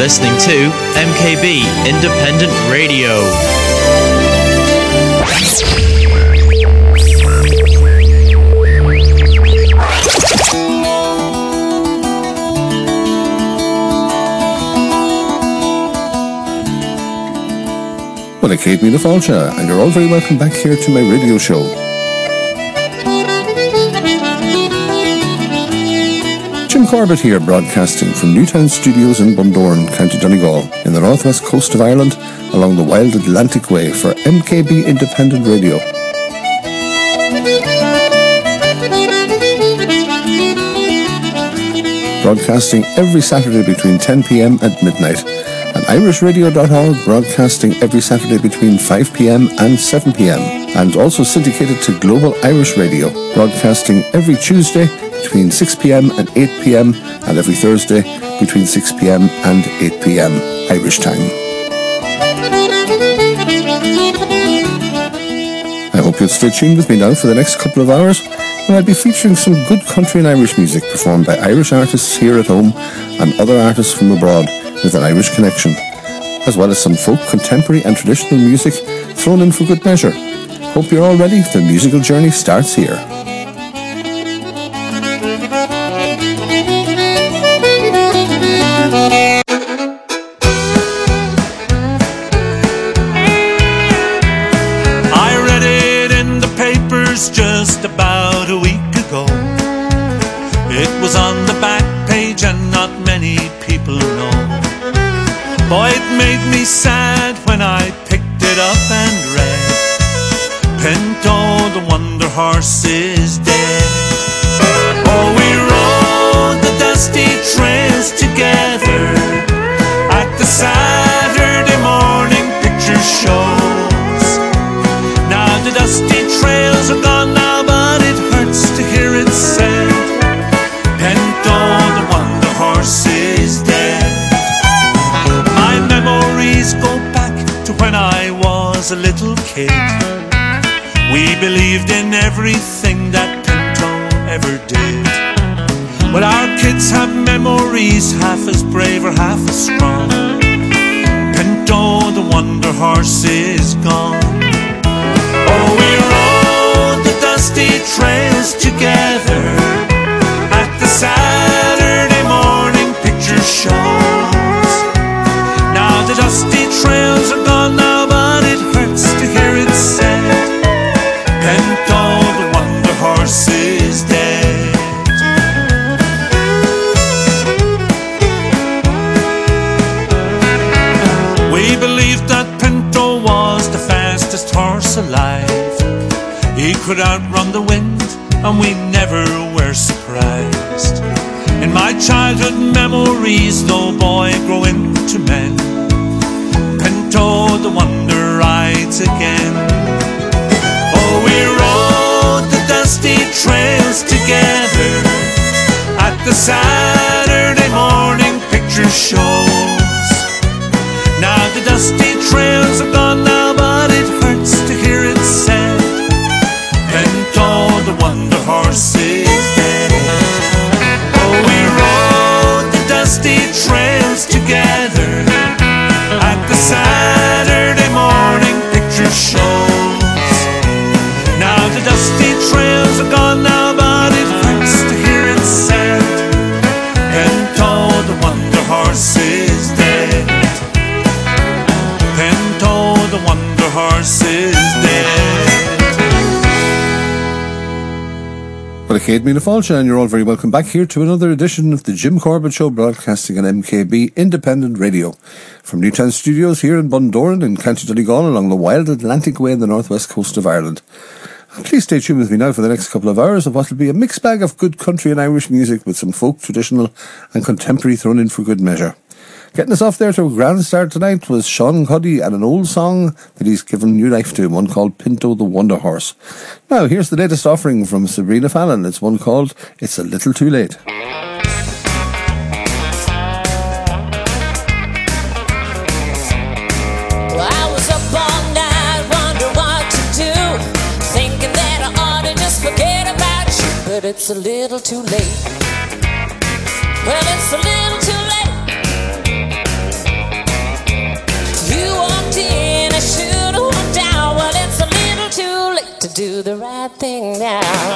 listening to MKB Independent Radio. Well, I Kate Mina Falcha, and you're all very welcome back here to my radio show. Jim Corbett here, broadcasting from Newtown Studios in Bundoran, County Donegal, in the northwest coast of Ireland, along the wild Atlantic Way for MKB Independent Radio. Broadcasting every Saturday between 10 p.m. and midnight. And irishradio.org, broadcasting every Saturday between 5 p.m. and 7 p.m. And also syndicated to Global Irish Radio, broadcasting every Tuesday between 6 p.m. and 8 p.m. and every Thursday between 6 p.m. and 8 p.m. Irish time. I hope you'll stay tuned with me now for the next couple of hours, when I'll be featuring some good country and Irish music performed by Irish artists here at home and other artists from abroad with an Irish connection, as well as some folk, contemporary and traditional music thrown in for good measure. Hope you're all ready. The musical journey starts here. I read it in the papers just about a week ago. It was on the back page and not many people know. Boy, it made me sad when I picked it up and read, Pinto the Wonder Horse is dead. Oh, we rode the dusty trails together at the Saturday morning picture shows. Now the dusty trails are gone now, but it hurts to hear it said, Pinto the Wonder Horse is dead. Go back to when I was a little kid. We believed in everything that Pinto ever did. But our kids have memories half as brave or half as strong. Pinto the Wonder Horse is gone. Oh, we rode the dusty trails together at the Saturday morning picture shows. The dusty trails are gone now, but it hurts to hear it said, Pinto the Wonder Horse is dead. We believed that Pinto was the fastest horse alive. He could outrun the wind, and we never were surprised. In my childhood memories, though boy grow into men, Pinto the Wonder rides again. Oh, we rode the dusty trails together at the Saturday morning picture shows. Now the dusty trails are gone now, but it hurts to hear it said, Pinto the Wonder Horse is dead. Oh, we rode the dusty trails together at the Saturday morning picture shows. Now the dusty trails are gone now, but it hurts to hear it said, Pinto the Wonder Horse is dead. Pinto the Wonder Horse is dead. Well, I Kate Mina Falcha, and you're all very welcome back here to another edition of the Jim Corbett Show, broadcasting on MKB Independent Radio from Newtown Studios here in Bundoran in County Donegal, along the wild Atlantic Way in the northwest coast of Ireland. Please stay tuned with me now for the next couple of hours of what will be a mixed bag of good country and Irish music with some folk, traditional and contemporary thrown in for good measure. Getting us off there to a grand start tonight was Sean Cuddy and an old song that he's given new life to, one called Pinto the Wonder Horse. Now, here's the latest offering from Sabrina Fallon. It's one called It's a Little Too Late. But it's a little too late. Well, it's a little too late. should have walked out. Well, it's a little too late to do the right thing now.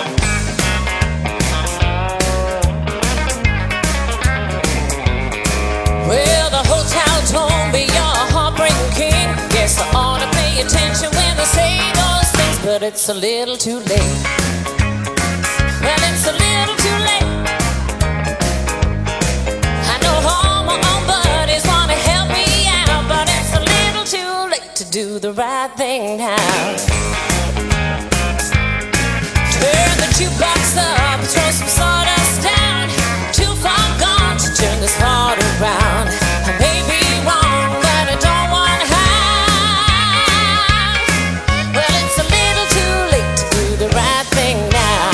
Well, the hotel told me you're a heartbreaking king. Guess I ought to pay attention when I say those things, but it's a little too late. Well, it's a little too late. I know all my own buddies want to help me out, but it's a little too late to do the right thing now. Turn the jukebox up, throw some sawdust down. Too far gone to turn this heart around. I may be wrong, but I don't want to hide. Well, it's a little too late to do the right thing now.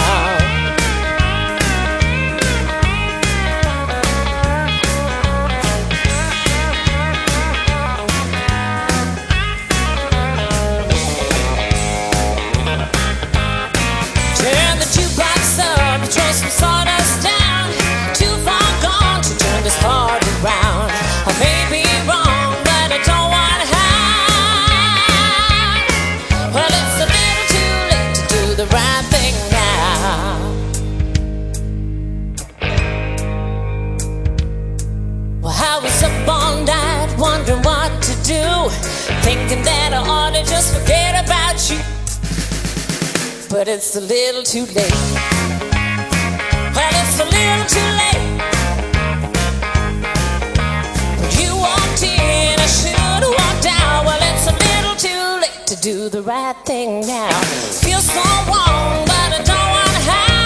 Turn the jukebox up, throw some sawdust down. Too far gone to turn this heart around. I may be wrong, but I don't want to hide. Well, it's a little too late to do the right thing now. Well, I was up all night wondering what to do, thinking that I ought to just forget about you, but it's a little too late. Well, it's a little too late. When you walked in, I should have walked out. Well, it's a little too late to do the right thing now. Feels so wrong, but I don't want to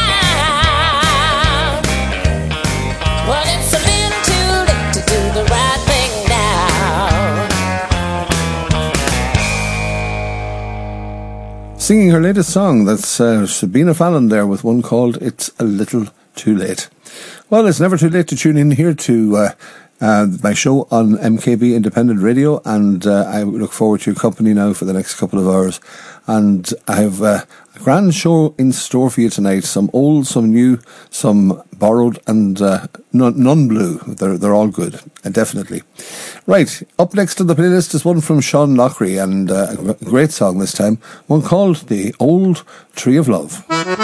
hide. Well, it's a little too late to do the right thing now. Singing her latest song, that's Sabina Fallon there with one called It's a Little Too Late. Well, it's never too late to tune in here to my show on MKB Independent Radio, and I look forward to your company now for the next couple of hours. And I have a grand show in store for you tonight. Some old, some new, some borrowed, and none blue. They're all good, definitely. Right, up next on the playlist is one from Sean Lockery, and a great song this time, one called The Old Tree of Love.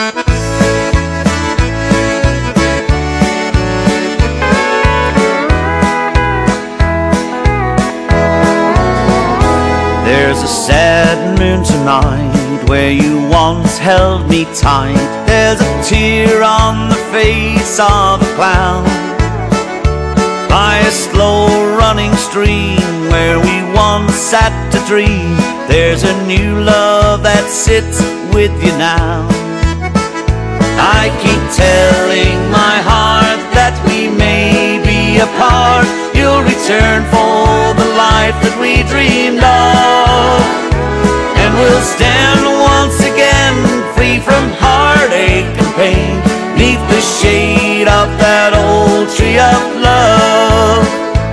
There's a sad moon tonight where you once held me tight. There's a tear on the face of a clown by a slow running stream where we once sat to dream. There's a new love that sits with you now. I keep telling my heart that we may be apart. You'll return for the life that we dreamed of, and we'll stand once again free from heartache and pain, neath the shade of that old tree of love.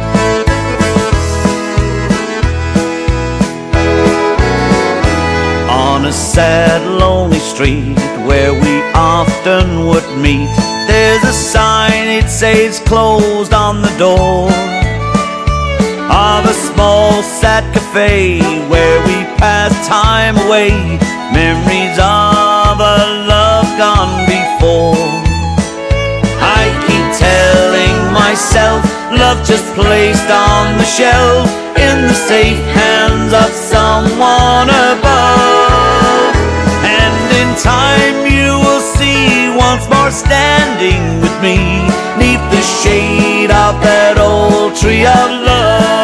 On a sad, lonely street where we often would meet, there's a sign, it says closed on the door of a small sad cafe where we pass time away, memories of a love gone before. I keep telling myself, love just placed on the shelf in the safe hands of someone above, and in time you will see once more standing with me, neath the shade of that old tree of love.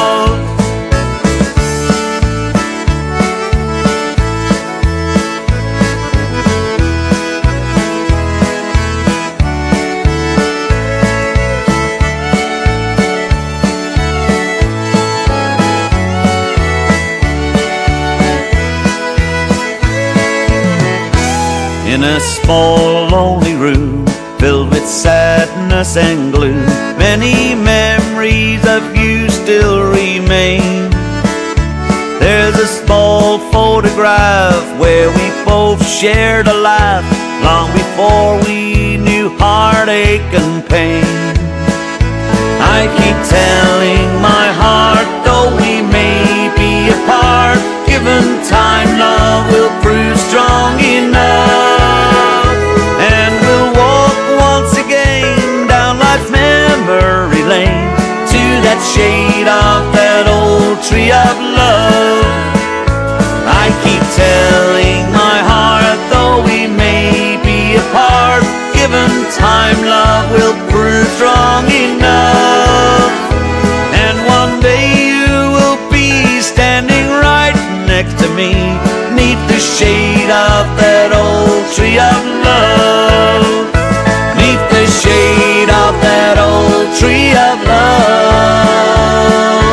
In a small lonely room filled with sadness and gloom, many memories of you still remain. There's a small photograph where we both shared a laugh long before we knew heartache and pain. I keep telling my heart, though we may be apart, tree of love. I keep telling my heart, though we may be apart, given time, love will prove strong enough. And one day you will be standing right next to me, neath the shade of that old tree of love. Neath the shade of that old tree of love.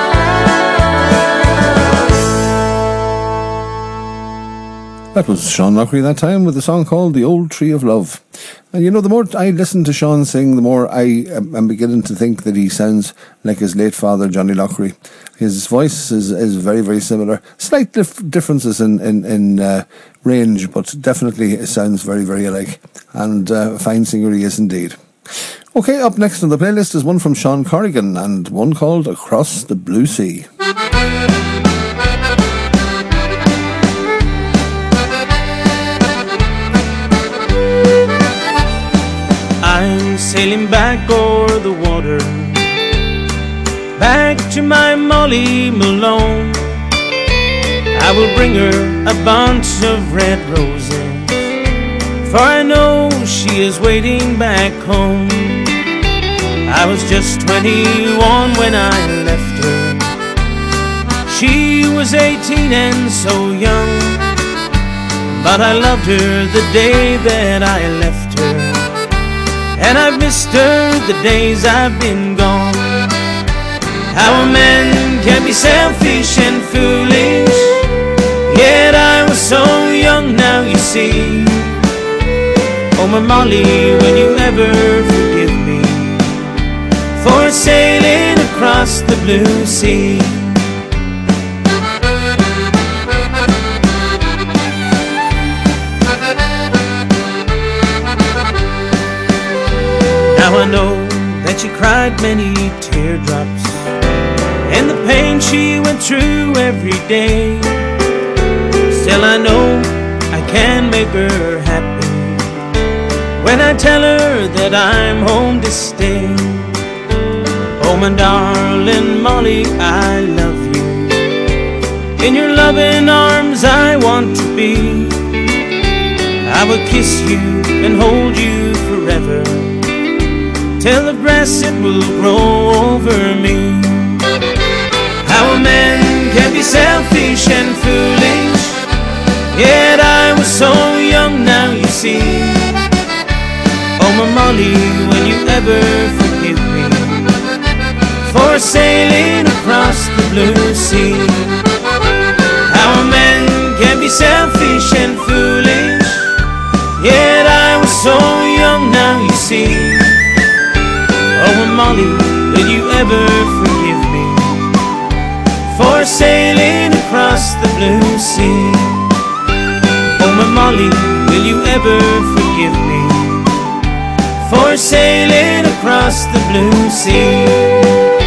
That was Sean Lockery that time with a song called The Old Tree of Love. And you know, the more I listen to Sean sing, the more I am beginning to think that he sounds like his late father, Johnny Lockery. His voice is very, very similar. Slight differences in range, but definitely it sounds very, very alike. And a fine singer he is indeed. Okay, up next on the playlist is one from Sean Corrigan and one called Across the Blue Sea. I'm sailing back o'er the water, back to my Molly Malone. I will bring her a bunch of red roses, for I know she is waiting back home. I was just 21 when I left her. She was 18 and so young, but I loved her the day that I left her, and I've missed her the days I've been gone. How a man can be selfish and foolish, yet I was so young, now you see. Oh my Molly, will you ever forgive me for sailing across the blue sea? Now I know that she cried many teardrops, and the pain she went through every day. Still I know I can make her happy when I tell her that I'm home to stay. Oh my darling Molly, I love you. In your loving arms I want to be. I will kiss you and hold you forever, till the grass it will grow over me. How a man can be selfish and foolish, yet I was so young, now you see. Oh my Molly, will you ever forgive me for sailing across the blue sea? How a man can be selfish and foolish, yet I was so young, now you see. Oh my Molly, will you ever forgive me for sailing across the blue sea? Oh my Molly, will you ever forgive me for sailing across the blue sea?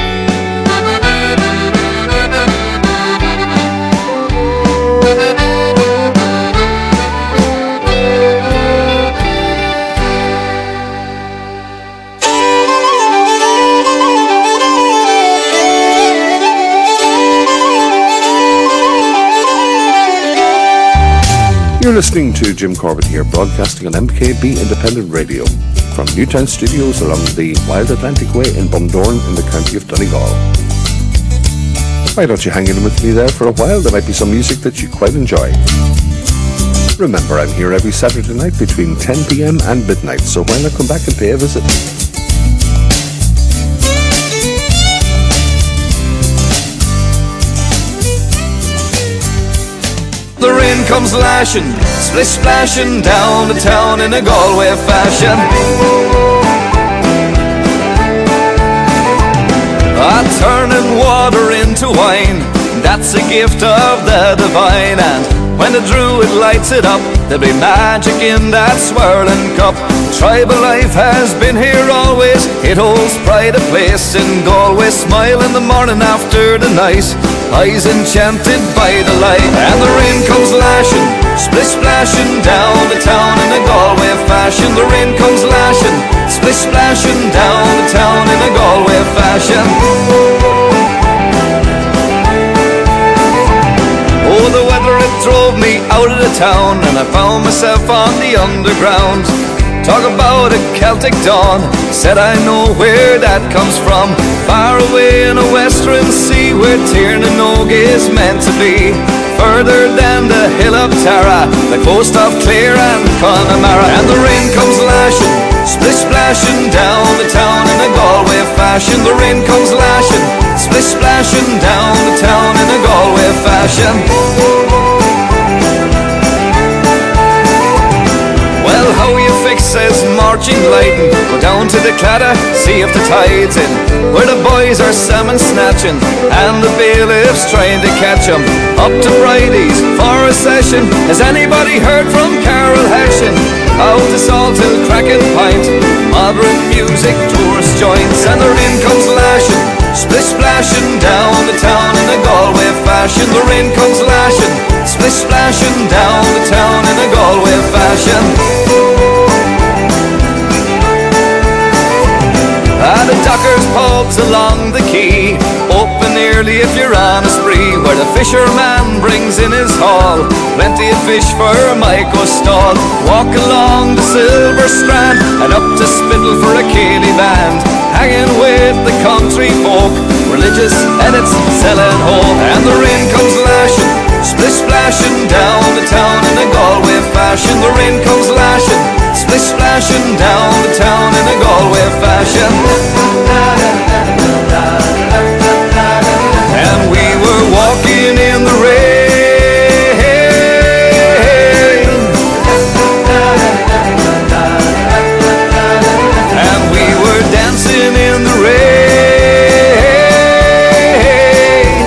You're listening to Jim Corbett here, broadcasting on MKB Independent Radio from Newtown Studios along the Wild Atlantic Way in Bundoran in the county of Donegal. Why don't you hang in with me there for a while? There might be some music that you quite enjoy. Remember, I'm here every Saturday night between 10 p.m. and midnight, so why not come back and pay a visit? The rain comes lashing, splish splashing down the town in a Galway fashion. Turning water into wine, that's a gift of the divine. And when the druid lights it up, there'll be magic in that swirling cup. Tribal life has been here always, it holds pride of place in Galway. Smile in the morning after the night, eyes enchanted by the light. And the rain comes lashing, splish splashing down the town in a Galway fashion. The rain comes lashing, splish splashing down the town in a Galway fashion. drove me out of the town, and I found myself on the underground. Talk about a Celtic dawn, said I know where that comes from. Far away in a western sea, where Tirnanog is meant to be. Further than the hill of Tara, the coast of Clare and Connemara. And the rain comes lashing, splish splashing down the town in a Galway fashion. The rain comes lashing, splish splashing down the town in a Galway fashion. Well, how you fix says marching lighting. Go down to the Claddagh, see if the tide's in, where the boys are salmon snatching, and the bailiff's trying to catch 'em. Up to Bridie's for a session. Has anybody heard from Carol Hession? Out to Salthill, cracking pint, modern music, tourist joints. And the rain comes lashing, splish splashing down the town in a Galway fashion. The rain comes lashing, splish splashing down the town in a Galway fashion. The dockers' pubs along the quay, open early if you're on a spree, where the fisherman brings in his haul, plenty of fish for Maiko's stall. Walk along the Silver Strand and up to Spittle for a Cayley band, hanging with the country folk, religious edits selling hope. And the rain comes lashing, splish splashing down the town in a Galway fashion. The rain comes lashing, splish splashing down the town in a Galway fashion. And we were walking in the rain, and we were dancing in the rain,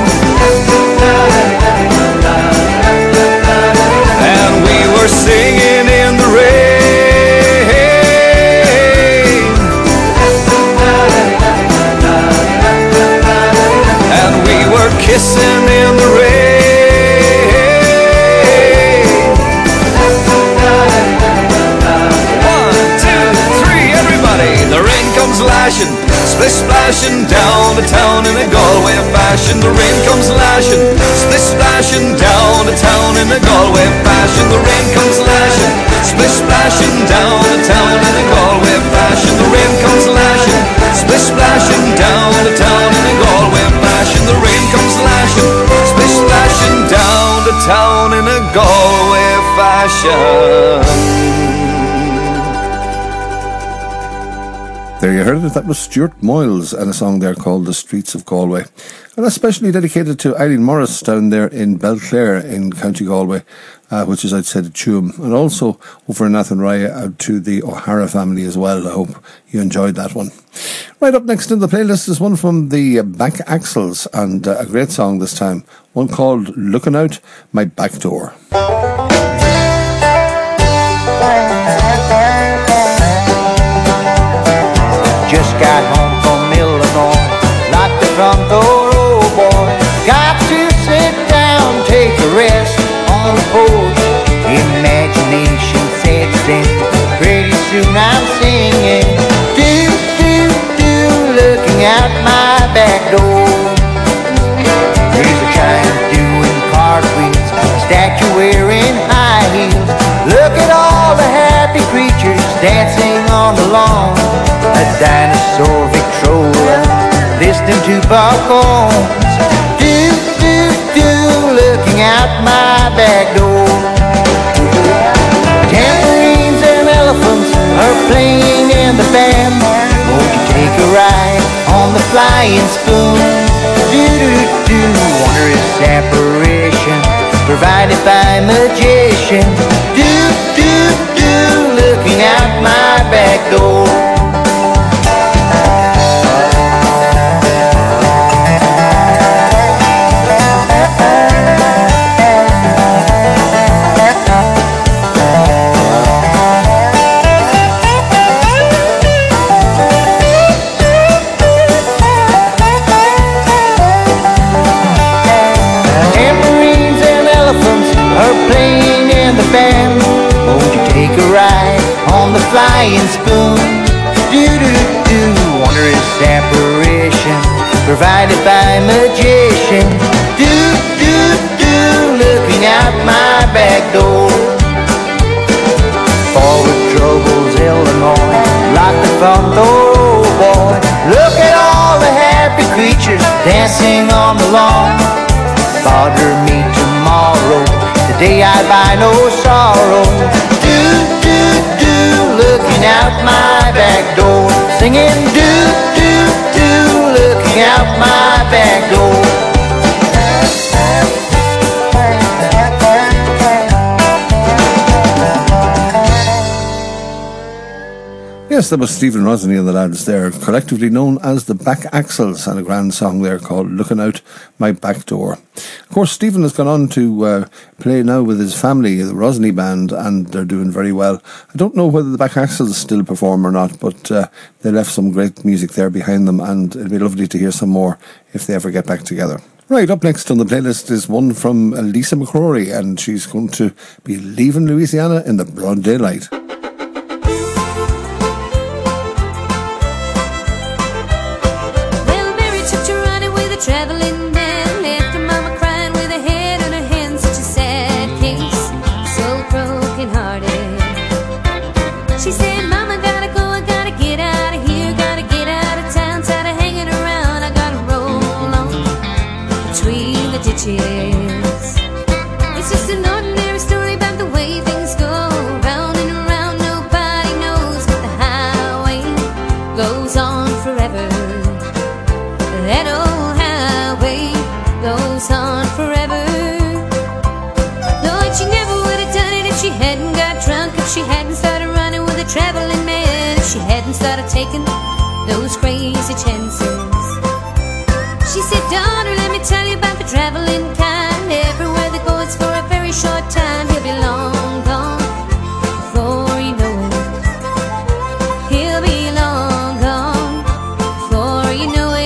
and we were singing in the rain. Kissing in the rain. 1, 2, 3, everybody. The rain comes lashing, splish splashing down the town in a Galway fashion. The rain comes lashing, splish splashing down the town in a Galway fashion. The rain comes lashing, splish splashing down the town in a Galway fashion. The rain comes lashing, splish splashing down the town in a Galway fashion. The rain comes lashing, splish splashing down the town in a Galway fashion. There you heard it. That was Stuart Moyles and a song there called The Streets of Galway. And especially dedicated to Eileen Morris down there in Belclare in County Galway, which is outside of Tuam. And also over in Athenry out to the O'Hara family as well. I hope you enjoyed that one. Right up next in the playlist is one from the Back Axles, and a great song this time. One called Looking Out My Back Door. Just got home from Illinois, locked the front door, oh boy. Got to sit down, take a rest on the porch. Imagination sets in, pretty soon I'm singing. Do, do, do, looking out my back door. There's a giant doing cartwheels, a statue wearing high heels. Look at all the happy creatures dancing on the lawn. A dinosaur Victrola, listening to Buck Owens. Do, do, do, looking out my back door. Tambourines and elephants are playing in the band. Won't you take a ride on the flying spoon? Do, do, do, wondrous apparition provided by magician. Do, do, do, looking out my back door. Flying spoon, do-do-do, wondrous apparition provided by magician. Do-do-do, looking looking out my back door. Forward troubles, Illinois, lock the front door, oh boy. Look at all the happy creatures dancing on the lawn. Bother me tomorrow, today I buy no sorrow. Do, do, do, looking out my back door. Singing do, do, do, looking out my back door. Yes, that was Stephen Rosny and the lads there, collectively known as the Back Axles, and a grand song there called Looking Out My Back Door. Of course, Stephen has gone on to play now with his family, the Rosny Band, and they're doing very well. I don't know whether the Back Axles still perform or not, but they left some great music there behind them, and it'd be lovely to hear some more if they ever get back together. Right, up next on the playlist is one from Lisa McCrory, and she's going to be leaving Louisiana in the broad daylight. Traveling man left her mama crying with her head on her hands, such a sad case, so broken hearted. She said, Mama, gotta go, I gotta get out of here, gotta get out of town, tired of hanging around, I gotta roll on between the ditches. It's just an ordinary story about the way things go, round and around, nobody knows, but the highway goes on forever. That old highway goes on forever. Lord, she never would have done it if she hadn't got drunk, if she hadn't started running with a traveling man, if she hadn't started taking those crazy chances. She said, daughter, let me tell you about the traveling kind. Everywhere they go, it's for a very short time. He'll be long gone before you know it. He'll be long gone before you know it.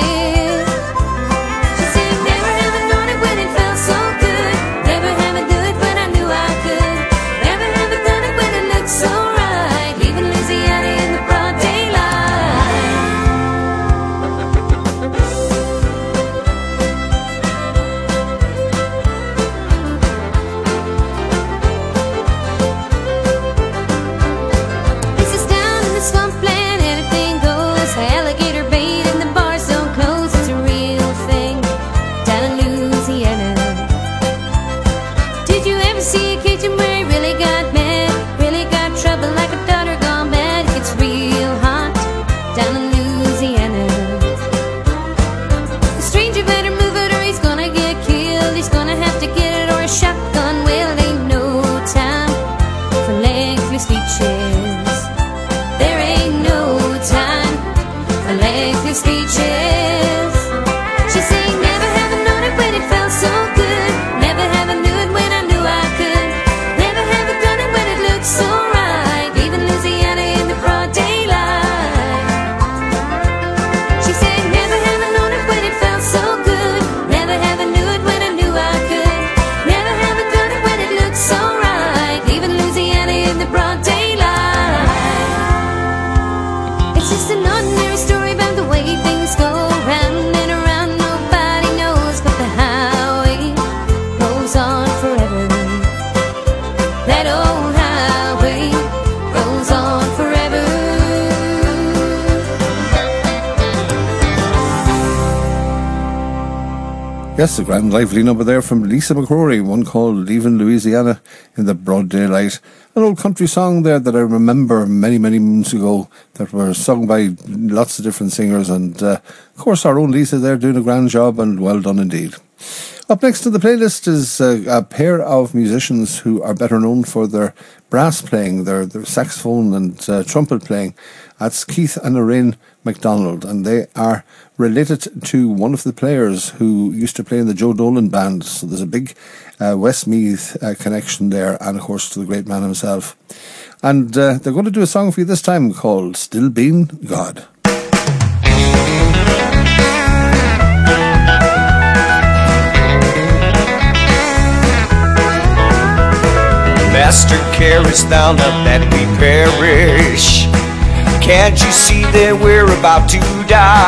Yes, a grand lively number there from Lisa McCrory, one called Leaving Louisiana in the Broad Daylight. An old country song there that I remember many, many moons ago that were sung by lots of different singers, and of course our own Lisa there doing a grand job, and well done indeed. Up next to the playlist is a pair of musicians who are better known for their brass playing, their saxophone and trumpet playing. That's Keith and Lorraine MacDonald, and they are related to one of the players who used to play in the Joe Dolan band. So there's a big Westmeath connection there, and of course to the great man himself. And they're going to do a song for you this time called Still Being God. Master, carest thou not that we perish? Can't you see that we're about to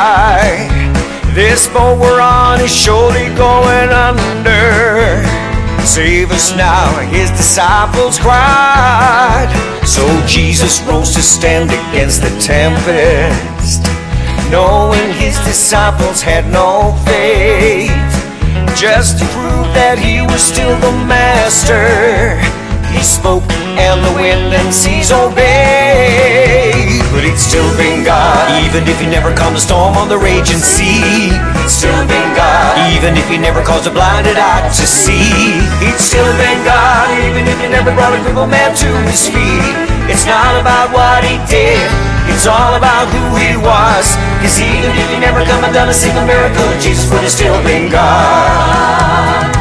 die? This boat we're on is surely going under. Save us now, his disciples cried. So Jesus rose to stand against the tempest, knowing his disciples had no faith. Just to prove that he was still the master, he spoke and the wind and seas obeyed. But he'd still been God, even if he never calmed a storm on the raging sea. He'd still been God, even if he never caused a blinded eye to see. He'd still been God, even if he never brought a crippled man to his feet. It's not about what he did, it's all about who he was. Cause even if he never come and done a single miracle, Jesus would have still been God.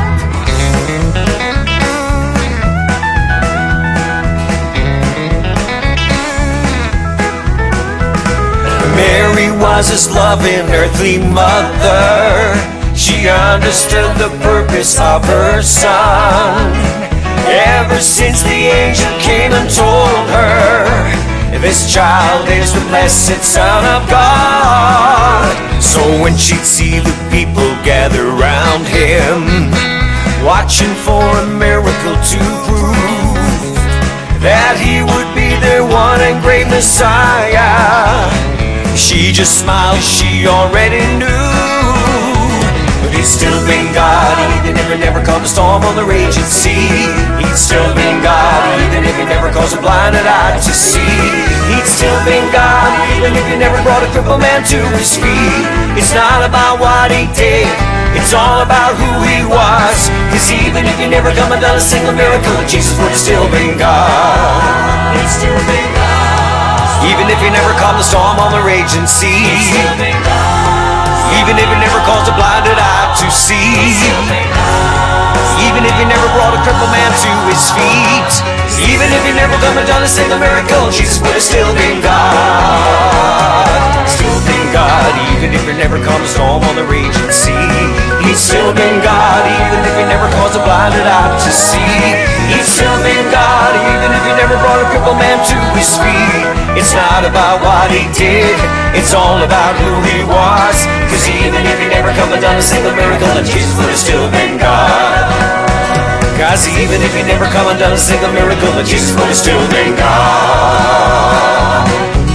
Mary was his loving earthly mother. She understood the purpose of her son. Ever since the angel came and told her, this child is the blessed Son of God. So when she'd see the people gather round him, watching for a miracle to prove that he would be their one and great Messiah, she just smiled, she already knew. But he's still been God, even if he never calmed a storm on the raging sea. He'd still been God, even if he never caused a blinded eye to see. He'd still been God, even if he never brought a crippled man to his feet. It's not about what he did, it's all about who he was. Cause even if he never come and done a single miracle, Jesus would have still been God. He'd still been God, even if he never calmed the storm on the raging sea. Even if he never caused a blinded eye to see. Even if he never brought a crippled man to his feet. Even if he never come and done a single miracle, Jesus would have still been God. Still been God, even if he never calmed a storm on the raging sea. He's still been God, even if he never caused a blinded eye to see. He's still been God, even if he never brought a crippled man to his feet. It's not about what he did, it's all about who he was. Cause even if he never come and done a single miracle, then Jesus would have still been God. Cause even if he never come and done a single miracle, then Jesus would have still been God.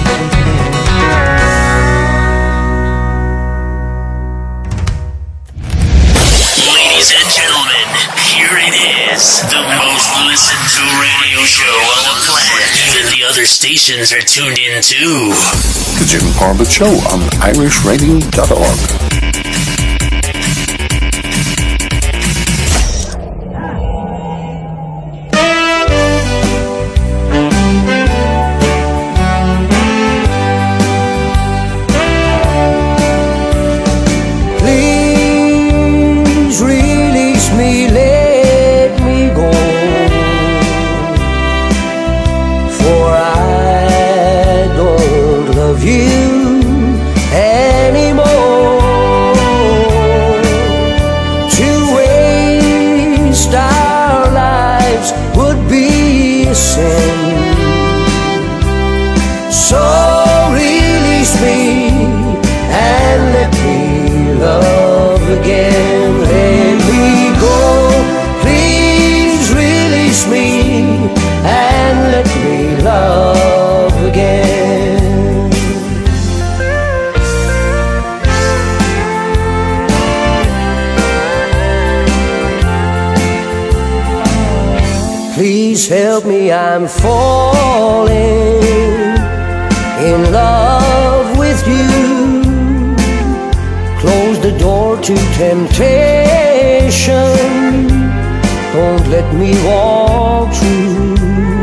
Ladies and gentlemen, here it is, the most listened to radio show on the planet. Even the other stations are tuned in too. The Jim Corbett Show on irishradio.org. Please help me, I'm falling in love with you. Close the door to temptation, don't let me walk through.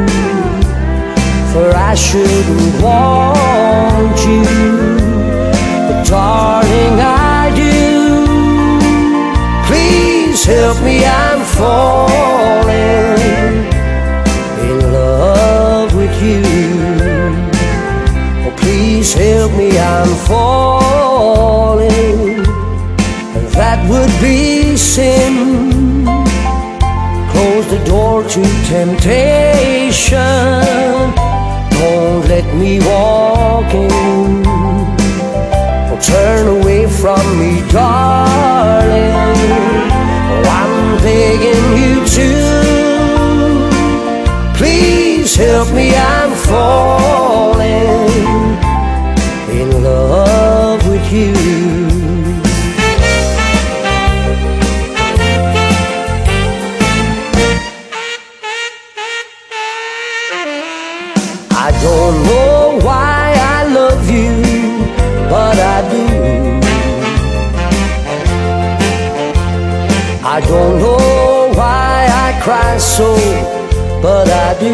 For I shouldn't want you, but darling I do. Please help me, I'm falling in love with you. Oh, please help me, I'm falling. That would be sin. Close the door to temptation, don't let me walk in. Oh, turn away from me, darling. Oh, I'm begging you to. falling in love with you. I don't know why I love you, but I do. I don't know why I cry so, but I do.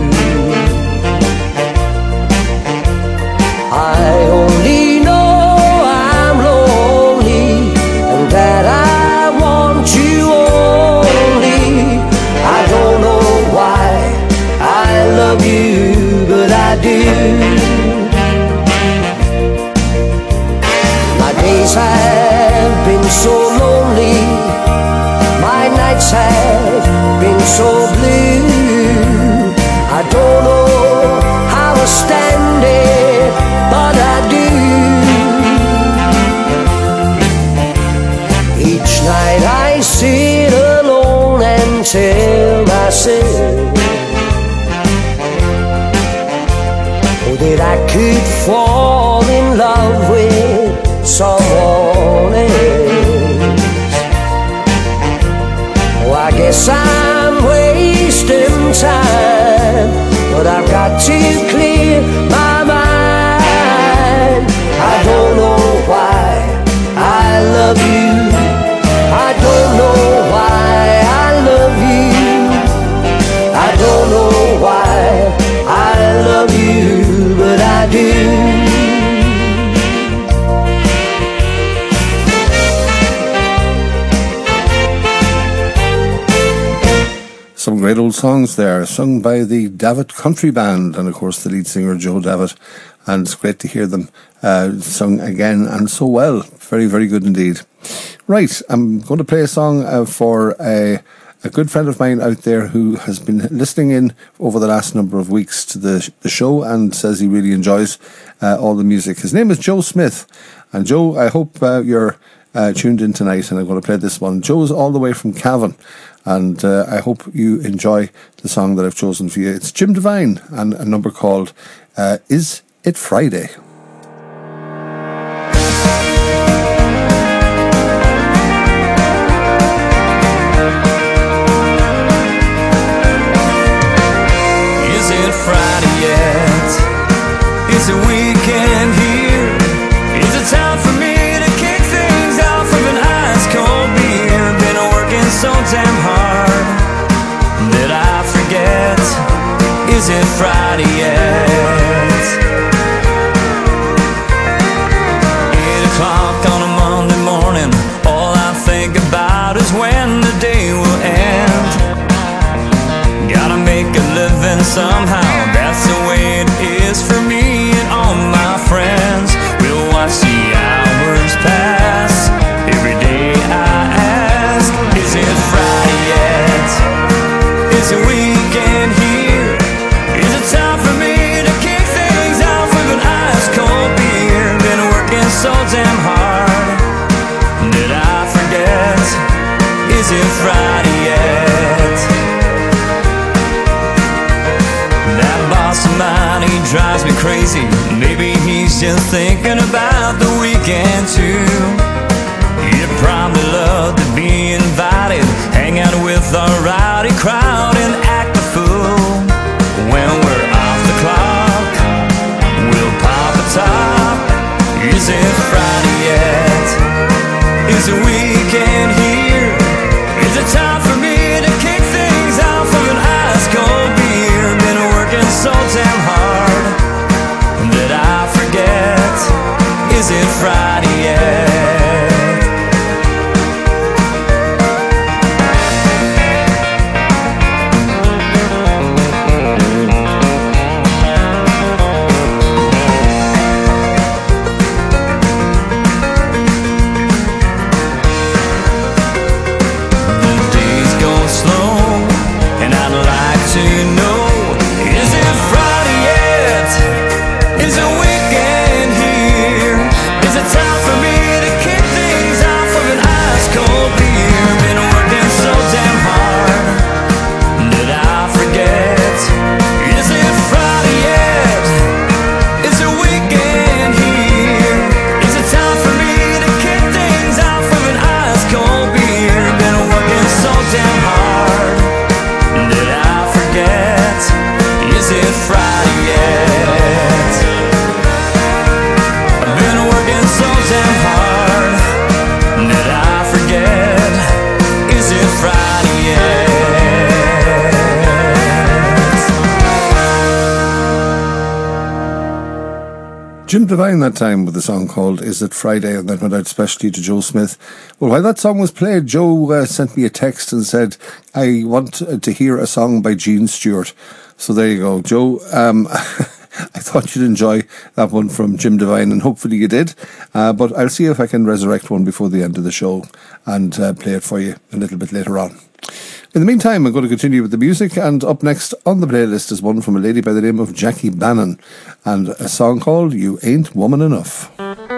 I only know I'm lonely and that I want you only. I don't know why I love you, but I do. My days have been so lonely, my nights have been so blue. I don't know how to stand it, but I do. Each night I sit alone and tell myself, oh, that I could fall in love with someone else. Oh, I guess I'm wasting time, but I've got to clear my mind. I don't know why I love you. I don't know why I love you. I don't know why I love you, but I do. Some great old songs there, sung by the Davitt Country Band and of course the lead singer Joe Davitt, and it's great to hear them sung again and so well. Very, very good indeed. Right, I'm going to play a song for a good friend of mine out there who has been listening in over the last number of weeks to the show and says he really enjoys all the music. His name is Joe Smith, and Joe, I hope you're tuned in tonight, and I'm going to play this one. Joe's all the way from Cavan, and I hope you enjoy the song that I've chosen for you. It's Jim Devine and a number called Is It Friday? Is it Friday yet? Is it weekend here? Is it time for me to kick things off with an ice cold beer? Been working so damn hard that I forget. Is it Friday yet? 8 o'clock on a Monday morning, all I think about is when the day will end. Gotta make a living somehow, that's the way it is for me and all my friends. We'll watch the hours pass, every day I ask, is it Friday yet? Is it weekend here? Is it time for me to kick things off with an ice cold beer? Been working so damn hard that I forget, is it Friday yet? That boss of mine, he drives me crazy. Maybe he's just thinking about the weekend too. He'd probably love to be invited, hang out with our rowdy crowd and act the fool. When we're off the clock, we'll pop a top. Is it Friday yet? Is it weekend here? Is it time for me to kick things off with an ice cold beer? Been working so damn hard that I forget, is it Friday yet? Jim Devine that time with a song called Is It Friday, and that went out especially to Joe Smith. Well, while that song was played, Joe sent me a text and said, I want to hear a song by Gene Stewart. So there you go, Joe. I thought you'd enjoy that one from Jim Devine, and hopefully you did. But I'll see if I can resurrect one before the end of the show and play it for you a little bit later on. In the meantime, I'm going to continue with the music, and up next on the playlist is one from a lady by the name of Jackie Bannon, and a song called You Ain't Woman Enough.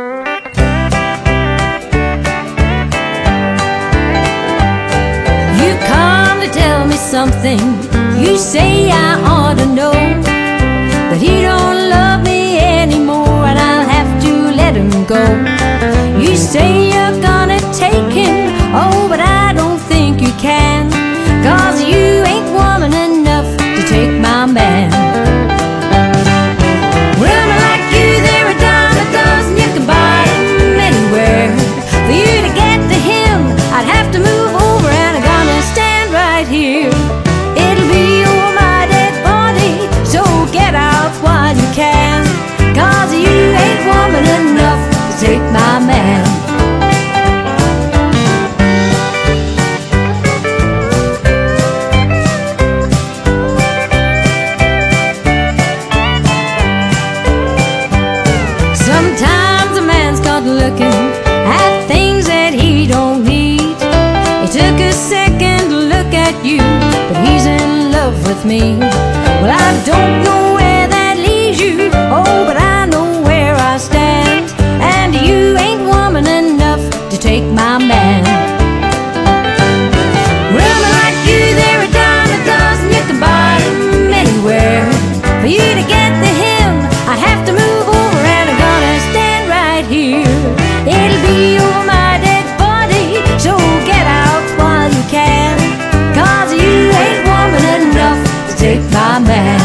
You come to tell me something, you say I ought to know, that he don't love me anymore and I'll have to let him go. You say you're gonna take him, oh, but I don't think you can, 'cause you ain't woman enough to take my man. Women like you, they're a dime a dozen, you can buy them anywhere. For you to get to him, I'd have to move over and I'm gonna stand right here. It'll be over my dead body, so get out while you can, 'cause you ain't woman enough to take my man. Sometimes a man's caught looking at things that he don't need. It took a second to look at you, but he's in love with me. Well, I don't know where that leaves you, oh, but I know where I stand, and you ain't woman enough to take my man. Women like you, they're a dime a dozen, you can buy them anywhere. For you to get to him, I'd have to move over and I'm gonna stand right here. It'll be over my dead body, so get out while you can, 'cause you ain't woman enough to take my man.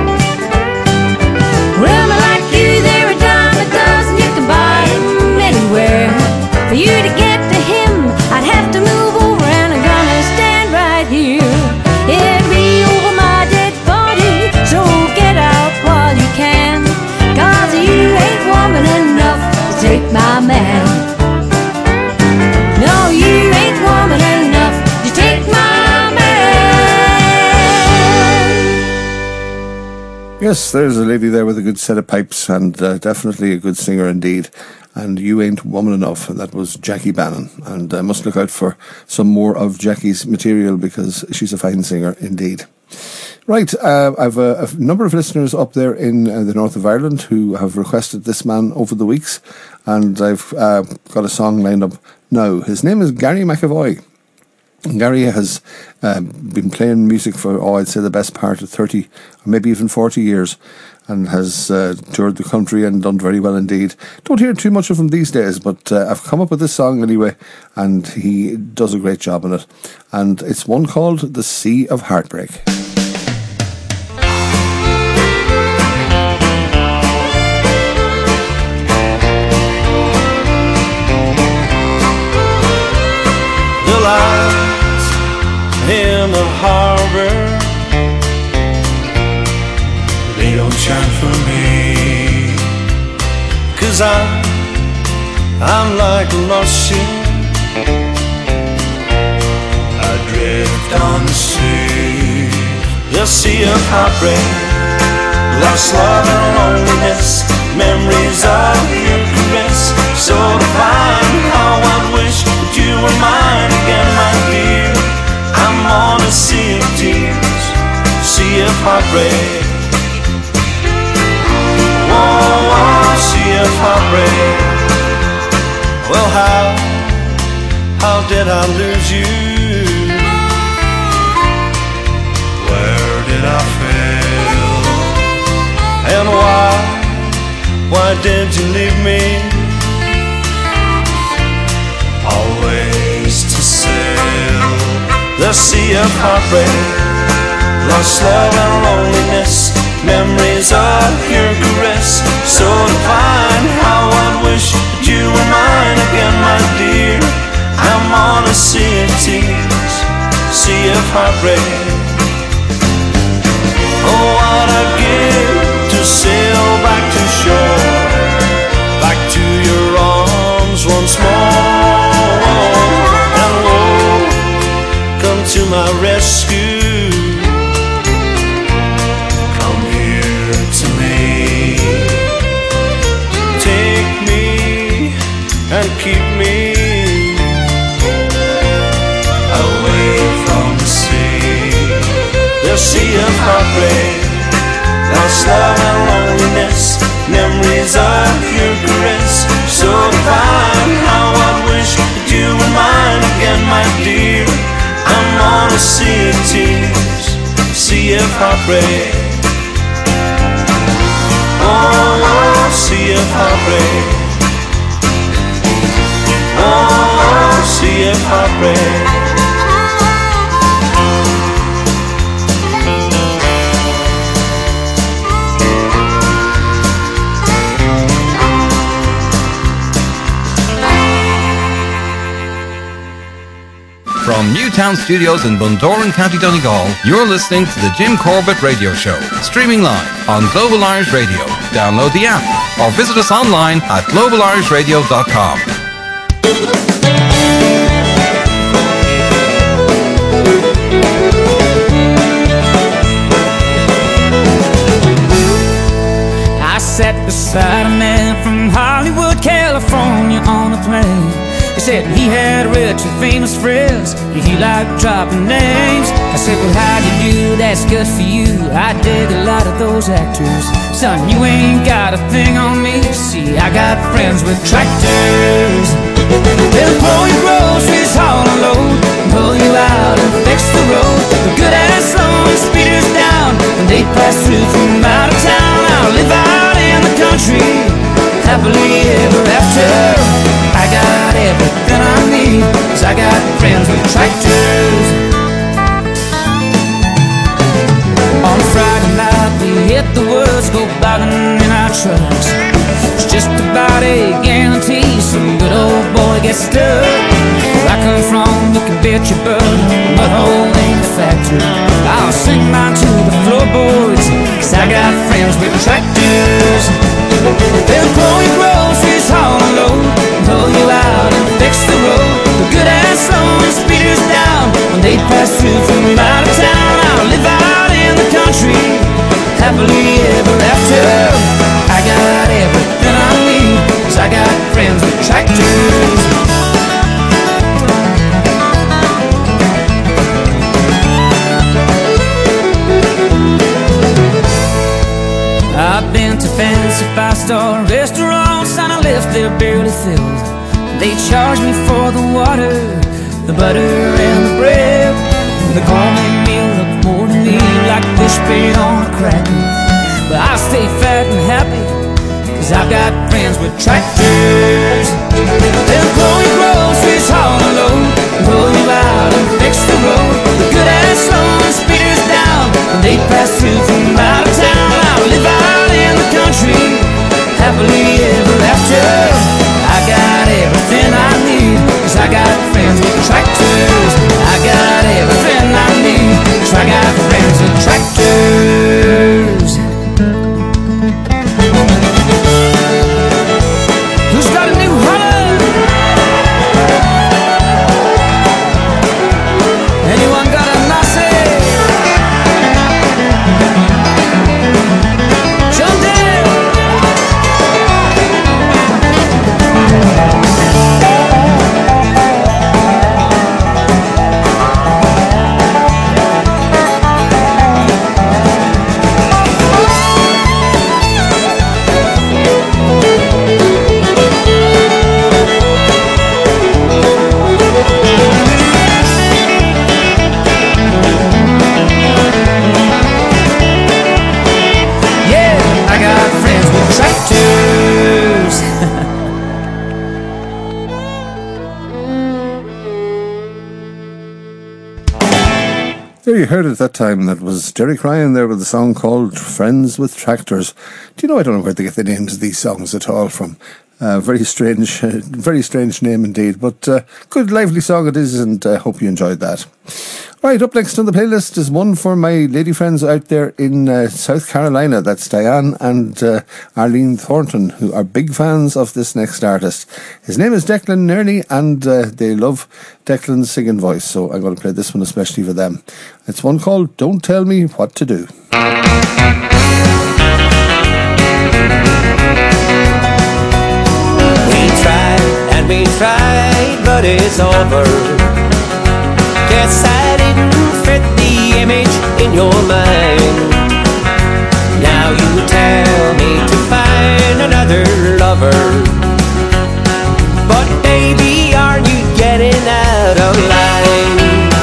Women like you, they're a dime a dozen, you can buy them anywhere. For you to get to him, I'd have to move over and I'm gonna stand right here. It'll be over my dead body, so get out while you can, 'cause you ain't woman enough to take my man. No, you ain't woman enough to take my man. Yes, there's a lady there with a good set of pipes, and definitely a good singer indeed. And You Ain't Woman Enough, and that was Jackie Bannon. And I must look out for some more of Jackie's material, because she's a fine singer indeed. Right, I've a number of listeners up there in the north of Ireland who have requested this man over the weeks, and I've got a song lined up now. His name is Gary McAvoy. Gary has been playing music for, I'd say the best part of 30 or maybe even 40 years, and has toured the country and done very well indeed. Don't hear too much of him these days, but I've come up with this song anyway, and he does a great job on it. And it's one called The Sea of Heartbreak. The lights in the harbor, they don't shine for me, 'cause I'm like a lost ship, I drift on the sea of heartbreak, lost love and loneliness, memories of your caress, so divine how I wish that you were mine again, my dear. I'm on a sea of tears, sea of heartbreak. Oh, sea of heartbreak. Well, how did I lose you? Where did I fail? And why did you leave me? Always to sail the sea of heartbreak, lost love and loneliness, memories of your caress, so divine how I wish that you were mine again, my dear. I'm on a sea of tears, sea of heartbreak. Oh, what I'd give to sail back to shore, my rescue. Come here to me, take me and keep me away from the sea. The sea of heartbreak, lost love and loneliness, memories of your caress, so divine. How I wish that you were mine again, my dear. I'm on a sea of tears, sea of heartbreak. Oh, sea of heartbreak. Oh, sea of heartbreak. From Newtown Studios in Bundoran, County Donegal, you're listening to the Jim Corbett Radio Show, streaming live on Global Irish Radio. Download the app or visit us online at globalirishradio.com. I sat beside a man from Hollywood, California on a plane. He said he had rich and famous friends, he liked dropping names. I said, well, how'd you do? That's good for you. I dig a lot of those actors. Son, you ain't got a thing on me. See, I got friends with tractors. They'll pull your groceries, haul a load, pull you out and fix the road. The good ass slowing speeders down when they pass through from out of town. I'll live out in the country, happily ever after. I got everything I need, 'cause I got friends with tractors. On Friday night we hit the woods, go bogging in our trucks. It's just about a guarantee some good old boy gets stuck. Where I come from, you can bet your butt, but hole ain't a factor. I'll sing mine to the floorboards, 'cause I got friends with tractors. They'll pull your groceries, haul a load, pull you out and fix the road. The good ass slowing speeders down when they pass through from out of town. I'll live out in the country, happily ever after. I got everything I need, 'cause I got friends with tractors. I've been to fancy five-star restaurants and I left there barely filled. They charge me for the water, the butter and the bread. The gourmet meal look more to me like fish bait on a cracker. But I stay fat and happy, 'cause I've got friends with tractors. They'll pull your groceries, haul a load, pull you out and fix the road. The good ass slowing speeders down when they pass through from out of town. I'll live out in the country, happily ever after. I got everything I need, 'cause I got friends with tractors. I got everything I need, 'cause I got friends with tractors. Who's got a new Holland? Anyone got a Nazi? John Dale. There you heard it at that time. That was Derek Ryan there with a song called Friends with Tractors. Do you know, I don't know where they get the names of these songs at all from. Very strange name indeed, but good lively song it is, and I hope you enjoyed that. Right, up next on the playlist is one for my lady friends out there in South Carolina. That's Diane and Arlene Thornton, who are big fans of this next artist. His name is Declan Nerney, and they love Declan's singing voice, so I'm going to play this one especially for them. It's one called Don't Tell Me What to Do. We tried, but it's over. Guess I didn't fit the image in your mind. Now you tell me to find another lover, but baby, aren't you getting out of line?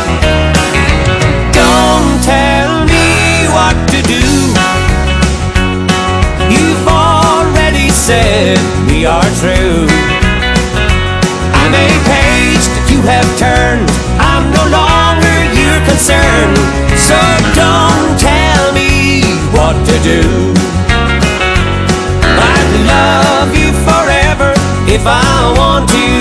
Don't tell me what to do. You've already said we are true. I'm a page that you have turned. I'm no longer your concern. So don't tell me what to do. I'd love you forever if I want to.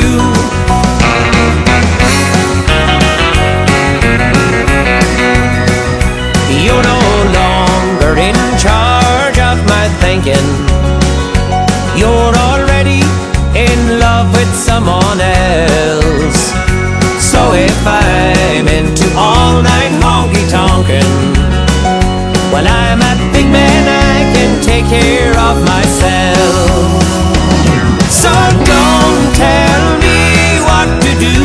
You're no longer in charge of my thinking. You're already in love with someone else. So if I'm into all-night honky-tonkin', well, I'm a big man, I can take care of myself. So don't tell me what to do.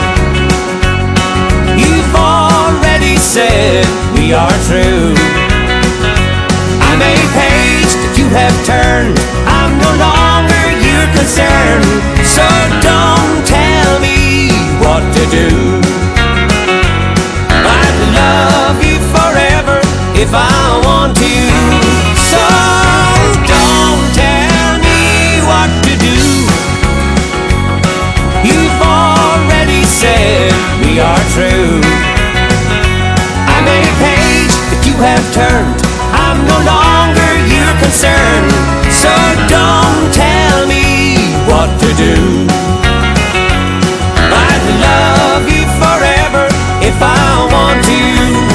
You've already said we are true. I'm a page that you have turned. I'm no longer your concern. So don't tell me what to do. I'd love you forever if I want to. So don't tell me what to do. You've already said we are true. I'm a page that you have turned. I'm no longer your concern. So don't tell me what to do. I'd love you forever if I want to.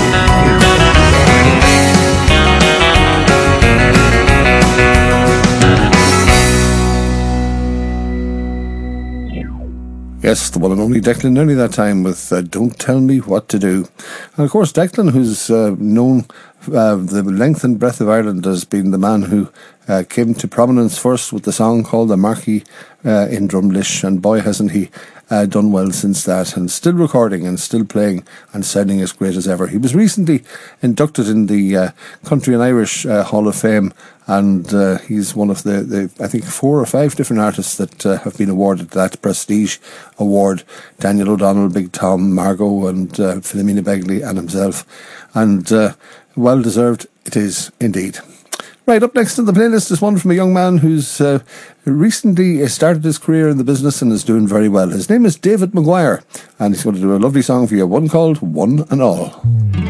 Yes, the one and only Declan Nerney that time with Don't Tell Me What to Do. And of course, Declan, who's known the length and breadth of Ireland as being the man who came to prominence first with the song called The Marquee in Drumlish, and boy hasn't he done well since that, and still recording and still playing and sounding as great as ever. He was recently inducted in the Country and Irish Hall of Fame, and he's one of the I think 4 or 5 different artists that have been awarded that prestige award. Daniel O'Donnell, Big Tom, Margot and Philomena Begley and himself, and well deserved it is indeed. Right, up next on the playlist is one from a young man who's recently started his career in the business and is doing very well. His name is David Maguire, and he's going to do a lovely song for you, one called One and All.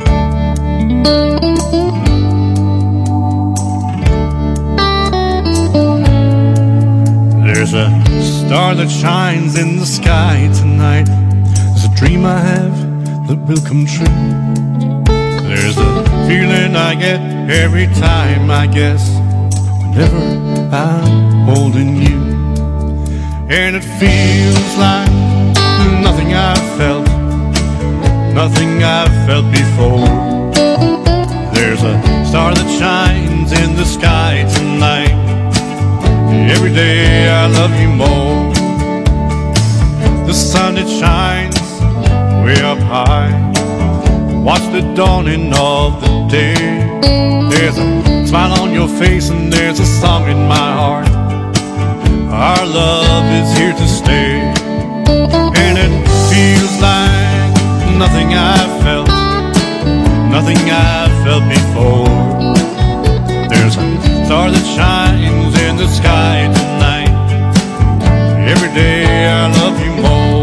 There's a star that shines in the sky tonight. There's a dream I have that will come true. There's a feeling I get every time, I guess, whenever I'm holding you. And it feels like nothing I've felt, nothing I've felt before. There's a star that shines in the sky tonight. Every day I love you more. The sun that shines way up high, watch the dawning of the day. There's a smile on your face and there's a song in my heart. Our love is here to stay. And it feels like nothing I've felt, nothing I've felt before. There's a star that shines in the sky tonight. Every day I love you more.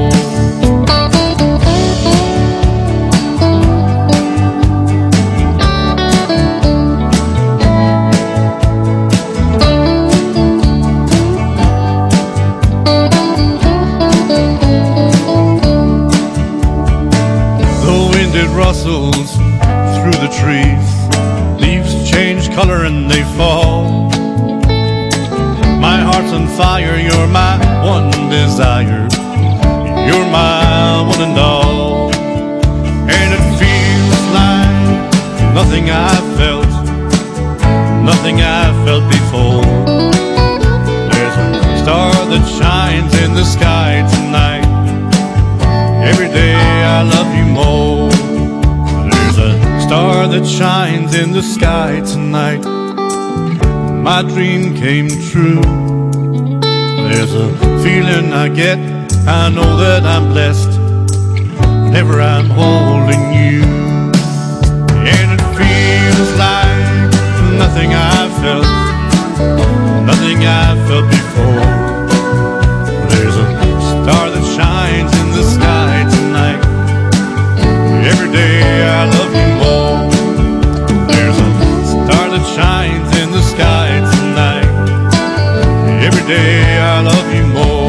on fire. You're my one desire. You're my one and all. And it feels like nothing I've felt, nothing I've felt before. There's a star that shines in the sky tonight. Every day I love you more. There's a star that shines in the sky tonight. My dream came true. There's a feeling I get, I know that I'm blessed whenever I'm holding you. And it feels like nothing I've felt, nothing I've felt before. There's a star that shines in the sky tonight. Every day I love you more. There's a star that shines in the sky tonight. Every day I love you more.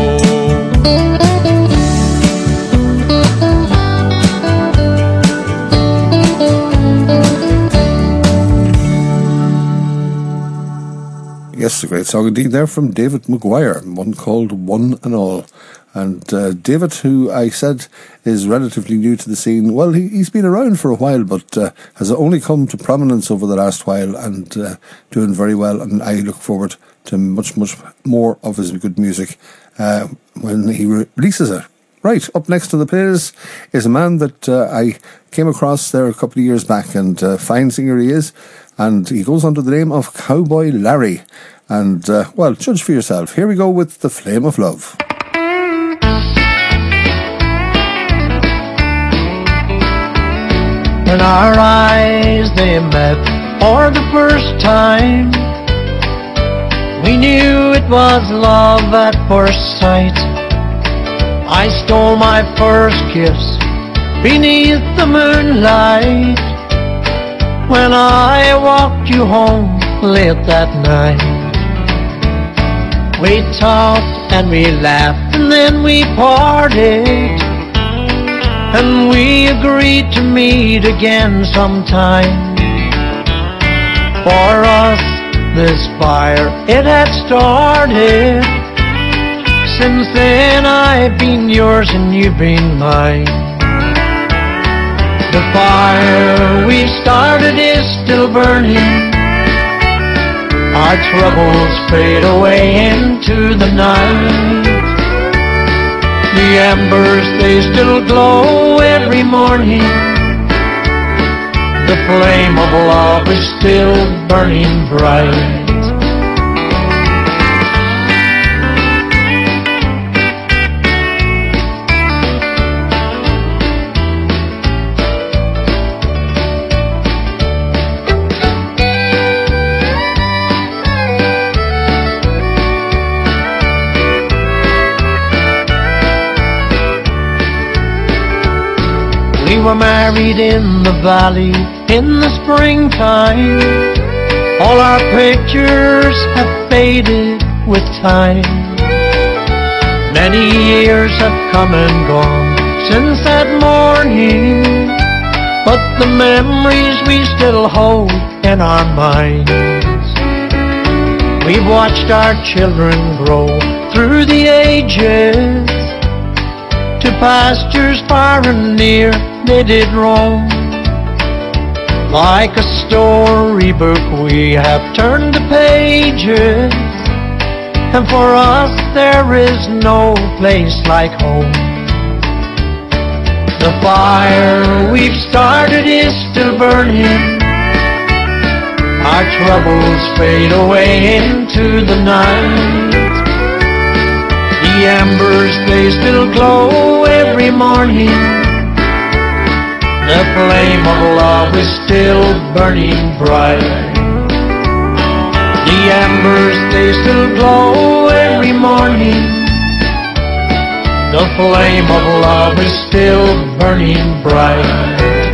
Yes, a great song indeed there from David McGuire, one called One and All. And David, who I said is relatively new to the scene, well, he's been around for a while, but has only come to prominence over the last while and doing very well. And I look forward to much, much more of his good music when he releases it. Right, up next on the playlist is a man that I came across there a couple of years back, and fine singer he is, and he goes under the name of Cowboy Larry. And, well, judge for yourself. Here we go with The Flame of Love. When our eyes they met for the first time, we knew it was love at first sight. I stole my first kiss beneath the moonlight when I walked you home late that night. We talked and we laughed and then we parted, and we agreed to meet again sometime. For us, this fire, it had started. Since then I've been yours and you've been mine. The fire we started is still burning. Our troubles fade away into the night. The embers, they still glow every morning. The flame of love is still burning bright. We were married in the valley in the springtime. All our pictures have faded with time. Many years have come and gone since that morning, but the memories we still hold in our minds. We've watched our children grow through the ages, to pastures far and near they did roam. Like a storybook we have turned the pages, and for us there is no place like home. The fire we've started is still burning. Our troubles fade away into the night. The embers, they still glow every morning. The flame of love is still burning bright. The embers, they still glow every morning. The flame of love is still burning bright.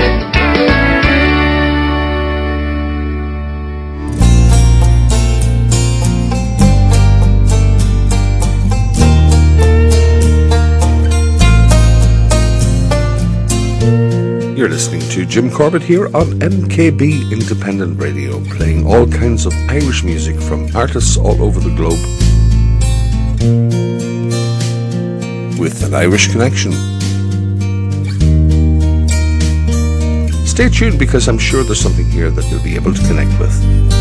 You're listening to Jim Corbett here on MKB Independent Radio, playing all kinds of Irish music from artists all over the globe. with an Irish connection. Stay tuned because I'm sure there's something here that you'll be able to connect with.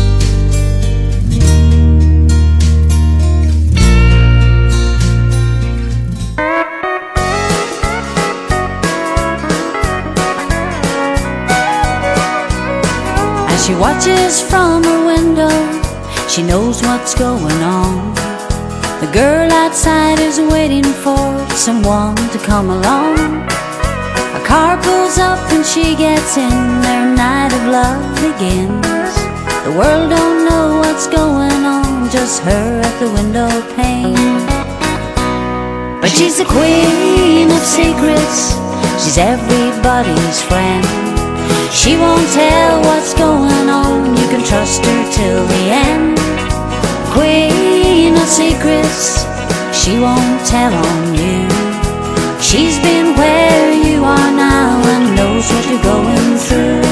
As she watches from her window, she knows what's going on. The girl outside is waiting for someone to come along. A car pulls up and she gets in. Their night of love begins. The world don't know what's going on, just her at the window pane. But she's the queen of secrets, she's everybody's friend. She won't tell what's going on, you can trust her till the end. Queen of secrets, she won't tell on you. She's been where you are now and knows what you're going through.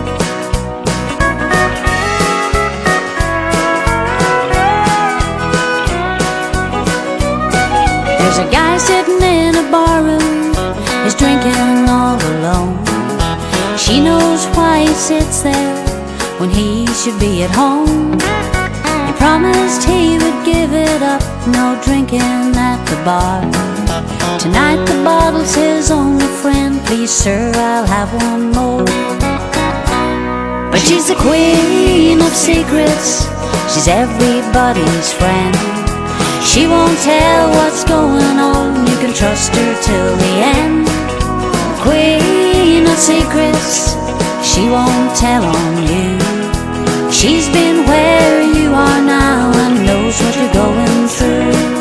There's a guy sitting in a barroom, he's drinking all alone. She knows why he sits there when he should be at home. He promised he would give it up, no drinking at the bar. Tonight the bottle's his only friend, please sir, I'll have one more. But she's the queen of secrets, she's everybody's friend. She won't tell what's going on, you can trust her till the end. Queen of secrets, she won't tell on you. She's been where you are now and knows what you're going through.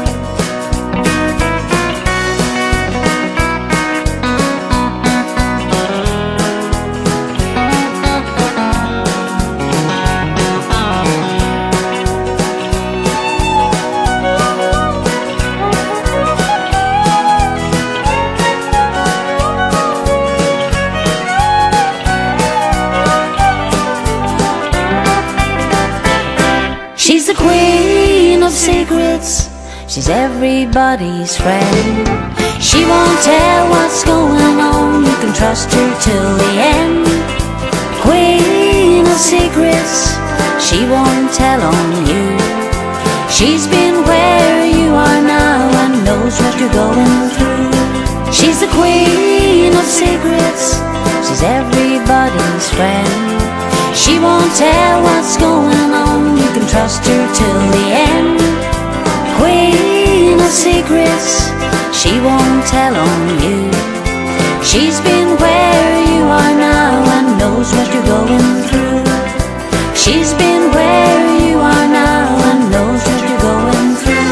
She's the queen of secrets, she's everybody's friend. She won't tell what's going on, you can trust her till the end. Queen of secrets, she won't tell on you. She's been where you are now and knows what you're going through. She's the queen of secrets, she's everybody's friend. She won't tell what's going on, you can trust her till the end. Queen of secrets, she won't tell on you. She's been where you are now and knows what you're going through. She's been where you are now and knows what you're going through.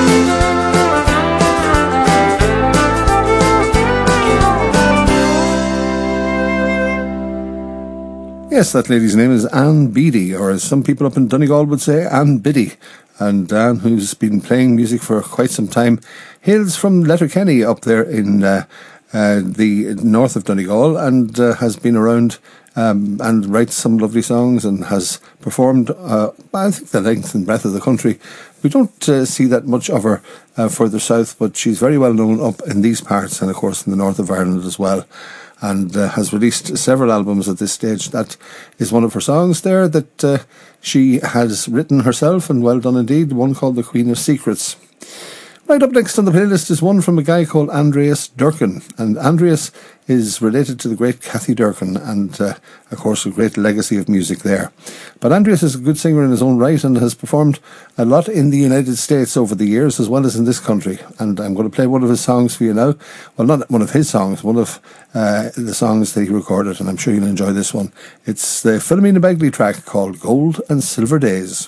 Yes, that lady's name is Anne Beattie, or as some people up in Donegal would say, Anne Biddy. And Anne, who's been playing music for quite some time, hails from Letterkenny up there in the north of Donegal, and has been around and writes some lovely songs and has performed, I think, the length and breadth of the country. We don't see that much of her further south, but she's very well known up in these parts and, of course, in the north of Ireland as well. And has released several albums at this stage. That is one of her songs there that she has written herself, and well done indeed, one called The Queen of Secrets. Right up next on the playlist is one from a guy called Andreas Durkin, and Andreas is related to the great Kathy Durkin, and of course a great legacy of music there. But Andreas is a good singer in his own right and has performed a lot in the United States over the years as well as in this country, and I'm going to play one of his songs for you now. Well, not one of his songs, one of the songs that he recorded, and I'm sure you'll enjoy this one. It's the Philomena Begley track called Gold and Silver Days.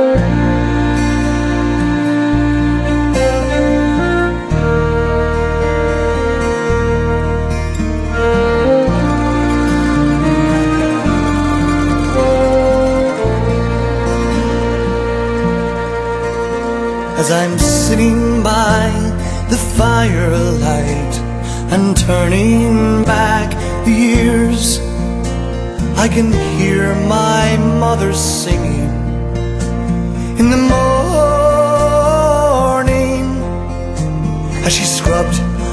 As I'm sitting by the firelight and turning back the years, I can hear my mother singing in the morning.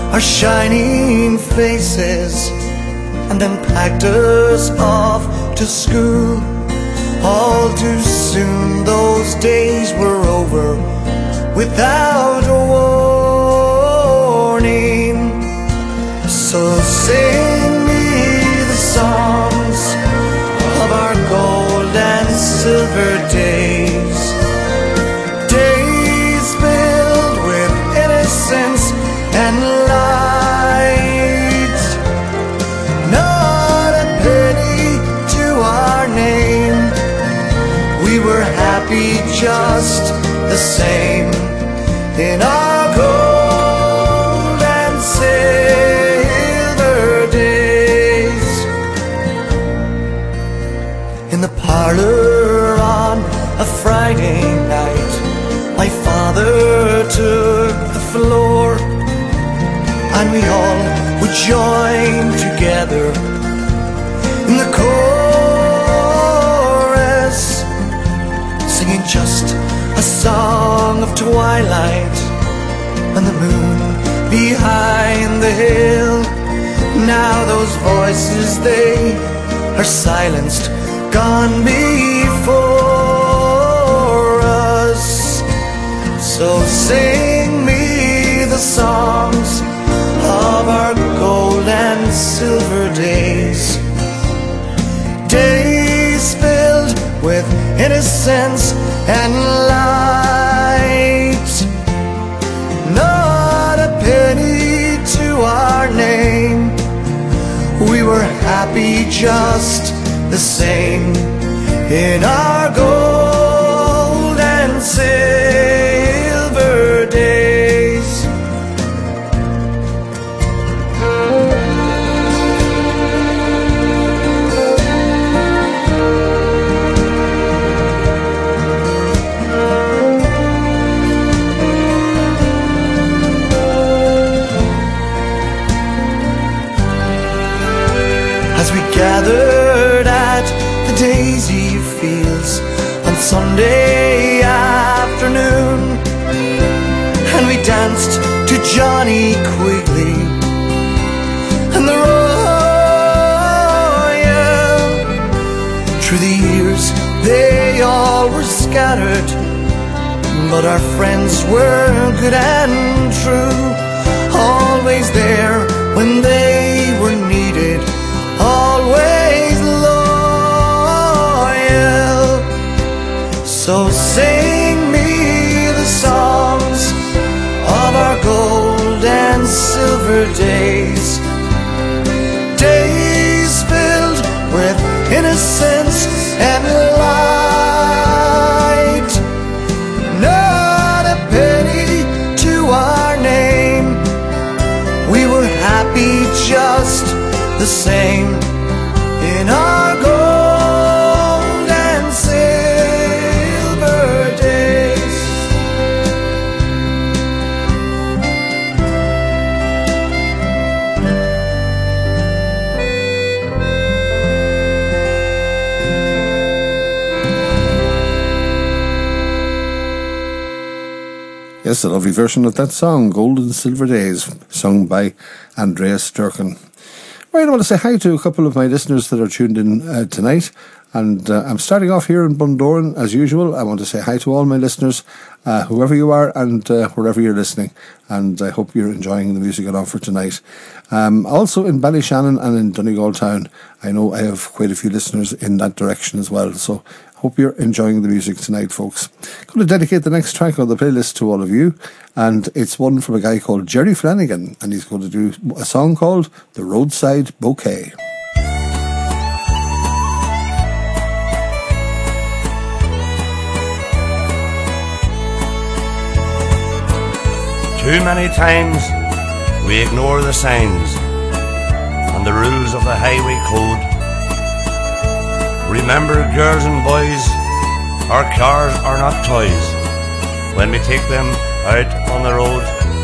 our shining faces, and then packed us off to school. All too soon those days were over without a warning. So sing me the songs of our gold and silver days, days filled with innocence and light. Not a penny to our name, we were happy just the same in our gold and silver days. In the parlor on a Friday night, my father took the floor, and we all would join together in the chorus, singing just a song of twilight and the moon behind the hill. Now those voices, they are silenced, gone before us. So sing me the songs of our gold and silver days, days filled with innocence and light. Not a penny to our name, we were happy just the same in our gold and silver days. As we gathered at the daisy fields on Sunday afternoon, and we danced to Johnny Quigley and the Royal. Through the years they all were scattered, but our friends were good and true, always there when they were needed, always loyal. So sing me the songs of our gold and silver days, days filled with innocence and light. Not a penny to our name, we were happy just the same in our gold and silver days. Yes, a lovely version of that song, Gold and Silver Days, sung by Andreas Durkin. Right, I want to say hi to a couple of my listeners that are tuned in tonight, and I'm starting off here in Bundoran as usual. I want to say hi to all my listeners, whoever you are and wherever you're listening, and I hope you're enjoying the music on offer tonight. Also in Ballyshannon and in Donegal Town, I know I have quite a few listeners in that direction as well, so hope you're enjoying the music tonight, folks. Going to dedicate the next track on the playlist to all of you, and it's one from a guy called Jerry Flanagan, and he's going to do a song called The Roadside Bouquet. Too many times we ignore the signs and the rules of the highway code. Remember, girls and boys, our cars are not toys when we take them out on the road.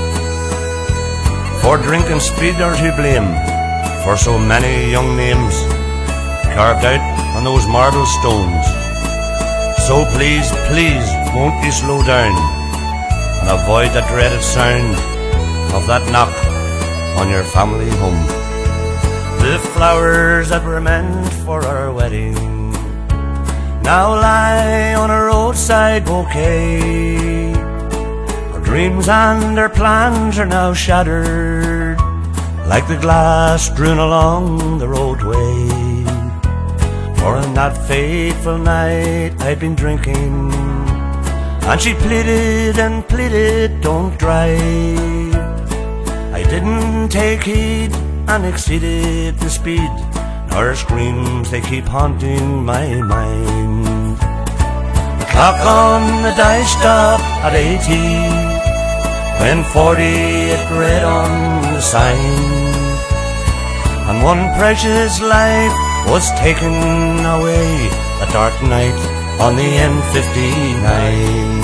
For drink and speed are to blame for so many young names carved out on those marble stones. So please, please, won't you slow down and avoid the dreaded sound of that knock on your family home. The flowers that were meant for our wedding now lie on a roadside bouquet. Our dreams and our plans are now shattered, like the glass strewn along the roadway. For on that fateful night I'd been drinking, and she pleaded and pleaded, don't drive. I didn't take heed and exceeded the speed. Now her screams, they keep haunting my mind. The clock on the dice stopped at 80, when 40 it read on the sign. And one precious life was taken away a dark night on the N59.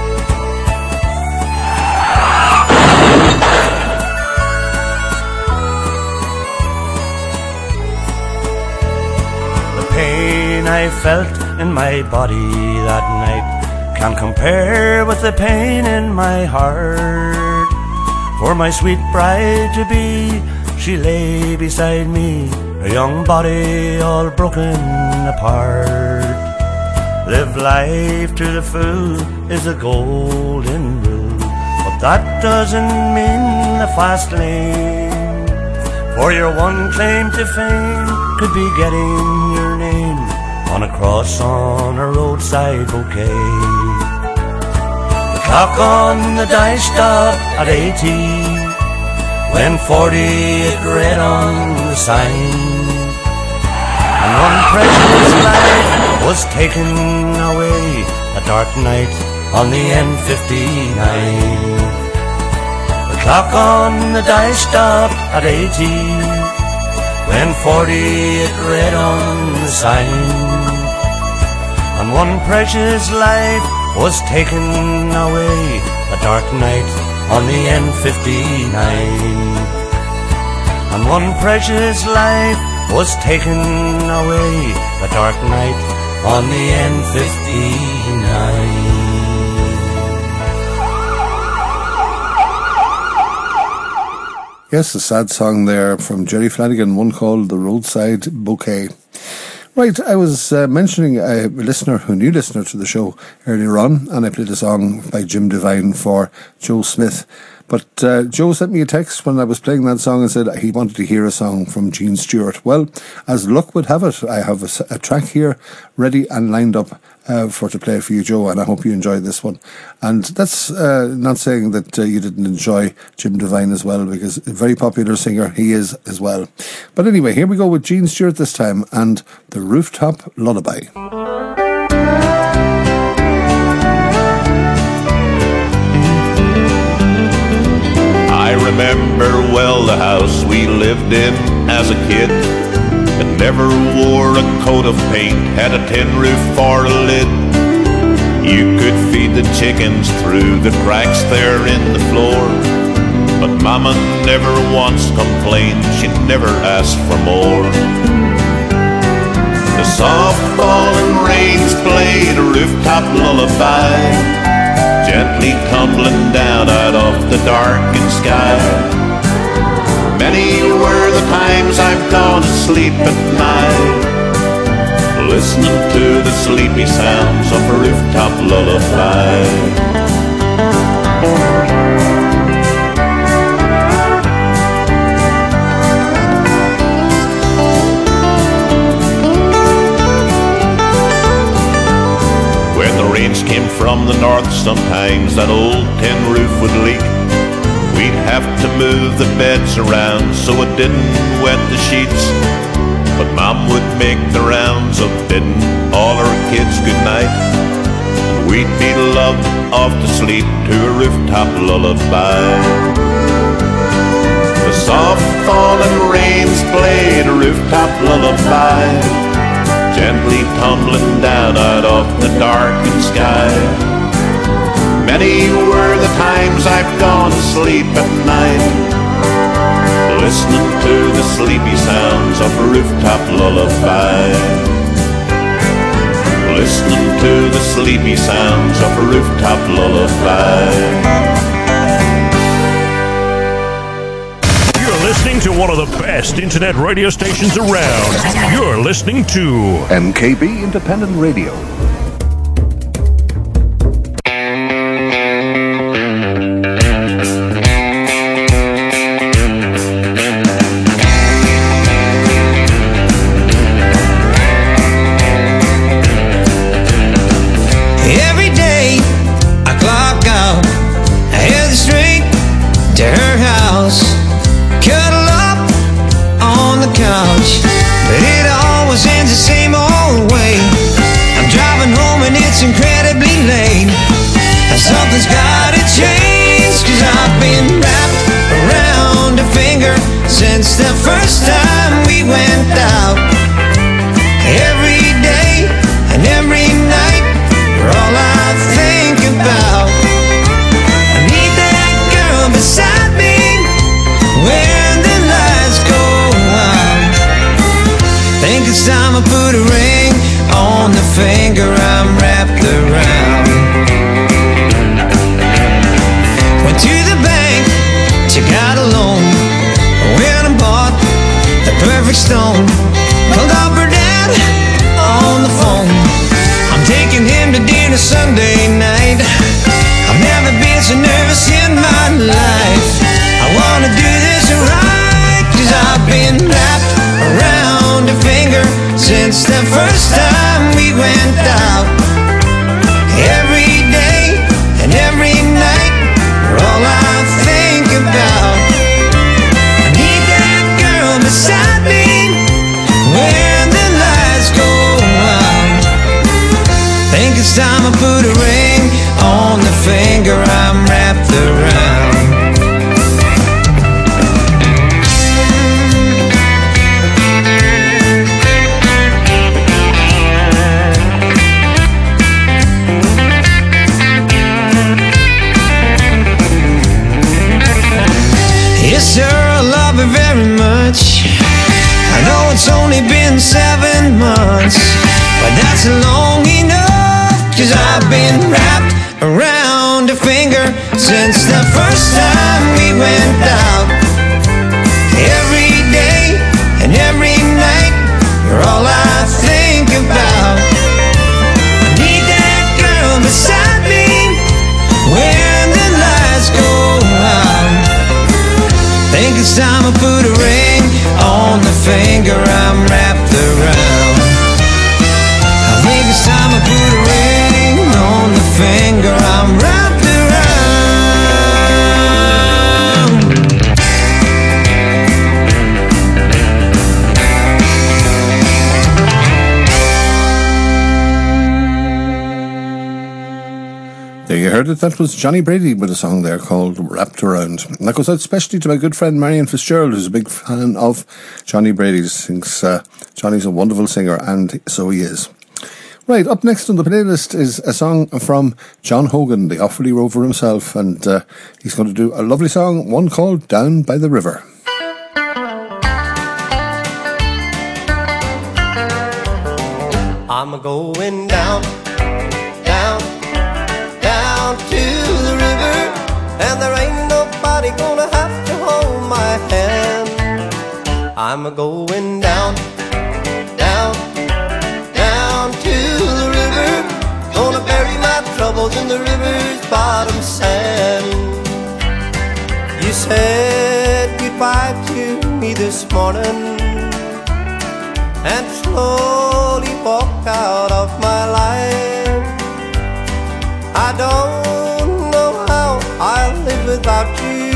I felt in my body that night can't compare with the pain in my heart. For my sweet bride-to-be, she lay beside me, her young body all broken apart. Live life to the full is a golden rule, but that doesn't mean the fast lane. For your one claim to fame could be getting your name on a cross on a roadside bouquet. The clock on the dice stopped at 80, when 40 it read on the sign. And one precious life was taken away a dark night on the N59. The clock on the dice stopped at 80, when 40 it read on the sign. And one precious life was taken away a dark night on the N59. And one precious life was taken away a dark night on the N59. Yes, a sad song there from Jerry Flanagan, one called The Roadside Bouquet. Right, I was mentioning a new listener to the show earlier on, and I played a song by Jim Devine for Joe Smith. But Joe sent me a text when I was playing that song and said he wanted to hear a song from Gene Stewart. Well, as luck would have it, I have a track here ready and lined up to play for you, Joe, and I hope you enjoyed this one. And that's not saying that you didn't enjoy Jim Devine as well, because a very popular singer he is as well. But anyway, here we go with Gene Stewart this time and The Rooftop Lullaby. I remember well the house we lived in as a kid. It never wore a coat of paint, had a tin roof for a lid. You could feed the chickens through the cracks there in the floor, but Mama never once complained, she never asked for more. The soft falling rains played a rooftop lullaby, gently tumbling down out of the darkened sky. Many were the times I've gone to sleep at night, listening to the sleepy sounds of a rooftop lullaby. When the rains came from the north, sometimes that old tin roof would leak. We'd have to move the beds around so it didn't wet the sheets. But Mom would make the rounds of bidding all our kids goodnight, and we'd be lulled off to sleep to a rooftop lullaby. The soft falling rains played a rooftop lullaby, gently tumbling down out of the darkened sky. Many were the times I've gone to sleep at night, listening to the sleepy sounds of a rooftop lullaby. Listening to the sleepy sounds of a rooftop lullaby. You're one of the best internet radio stations around. You're listening to MKB Independent Radio. Every day I clock out, I head straight to her house, cuddle up on the couch, but it always ends the same old way. I'm driving home and it's incredibly late. Something's gotta change, 'cause I've been wrapped around her finger since the first time we went out. Every day and every night, you're all I think about. I need that girl beside me when the lights go out. Think it's time I put a ring on the finger I'm wrapped around. Went to the bank, took out a loan, went and bought the perfect stone. Called up her dad on the phone. I'm taking him to dinner Sunday night. I've never been so nervous in my life. I wanna do this right, 'cause I've been wrapped around her finger since the first time we went out. Every day and every night, you're all I think about. I need that girl beside me when the lights go out. Think it's time I put a ring on the finger I'm wrapped around. Yes, sir, I love her very much. I know it's only been 7 months, but that's long enough, 'cause I've been wrapped around her finger since the first time we went out. Every day and every night, you're all I think about. I need that girl beside me when the lights go out. Think it's time I put a ring on the finger I'm wrapped around. I think it's time I put a ring on the finger I'm wrapped around. There you heard it. That was Johnny Brady with a song there called Wrapped Around. And that goes out especially to my good friend Marion Fitzgerald, who's a big fan of Johnny Brady. Thinks Johnny's a wonderful singer, and so he is. Right, up next on the playlist is a song from John Hogan, the Offaly Rover himself, and he's going to do a lovely song, one called Down by the River. I'm going down, down, down to the river, and there ain't nobody gonna have to hold my hand. I'm going down, down, down to the river, gonna bury my troubles in the river's bottom sand. You said goodbye to me this morning and slowly walked out of my life. I don't know how I'll live without you.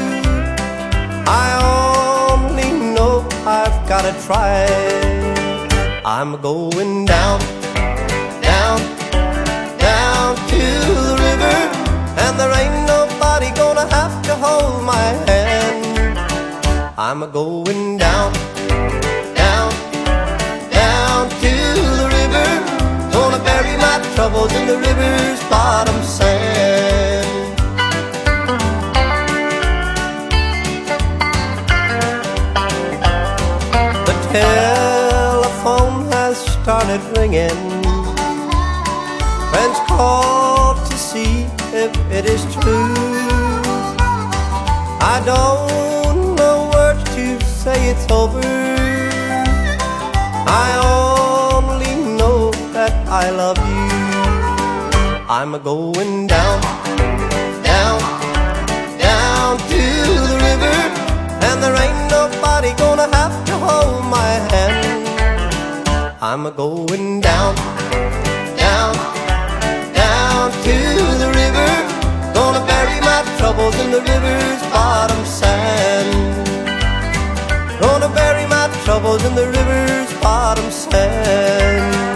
I only know I've gotta try. I'm going down, down, down to the river, and there ain't nobody gonna have to hold my hand. I'm going down, down, down to the river, gonna bury my troubles in the river's bottom sand. The telephone has started ringing. Friends call to see if it is true. I don't know words to it's over. I only know that I love you. I'm a-going down, down, down to the river, and there ain't nobody gonna have to hold my hand. I'm a-going down, down, down to the river, gonna bury my troubles in the river's bottom sand. Gonna bury my troubles in the river's bottom sand.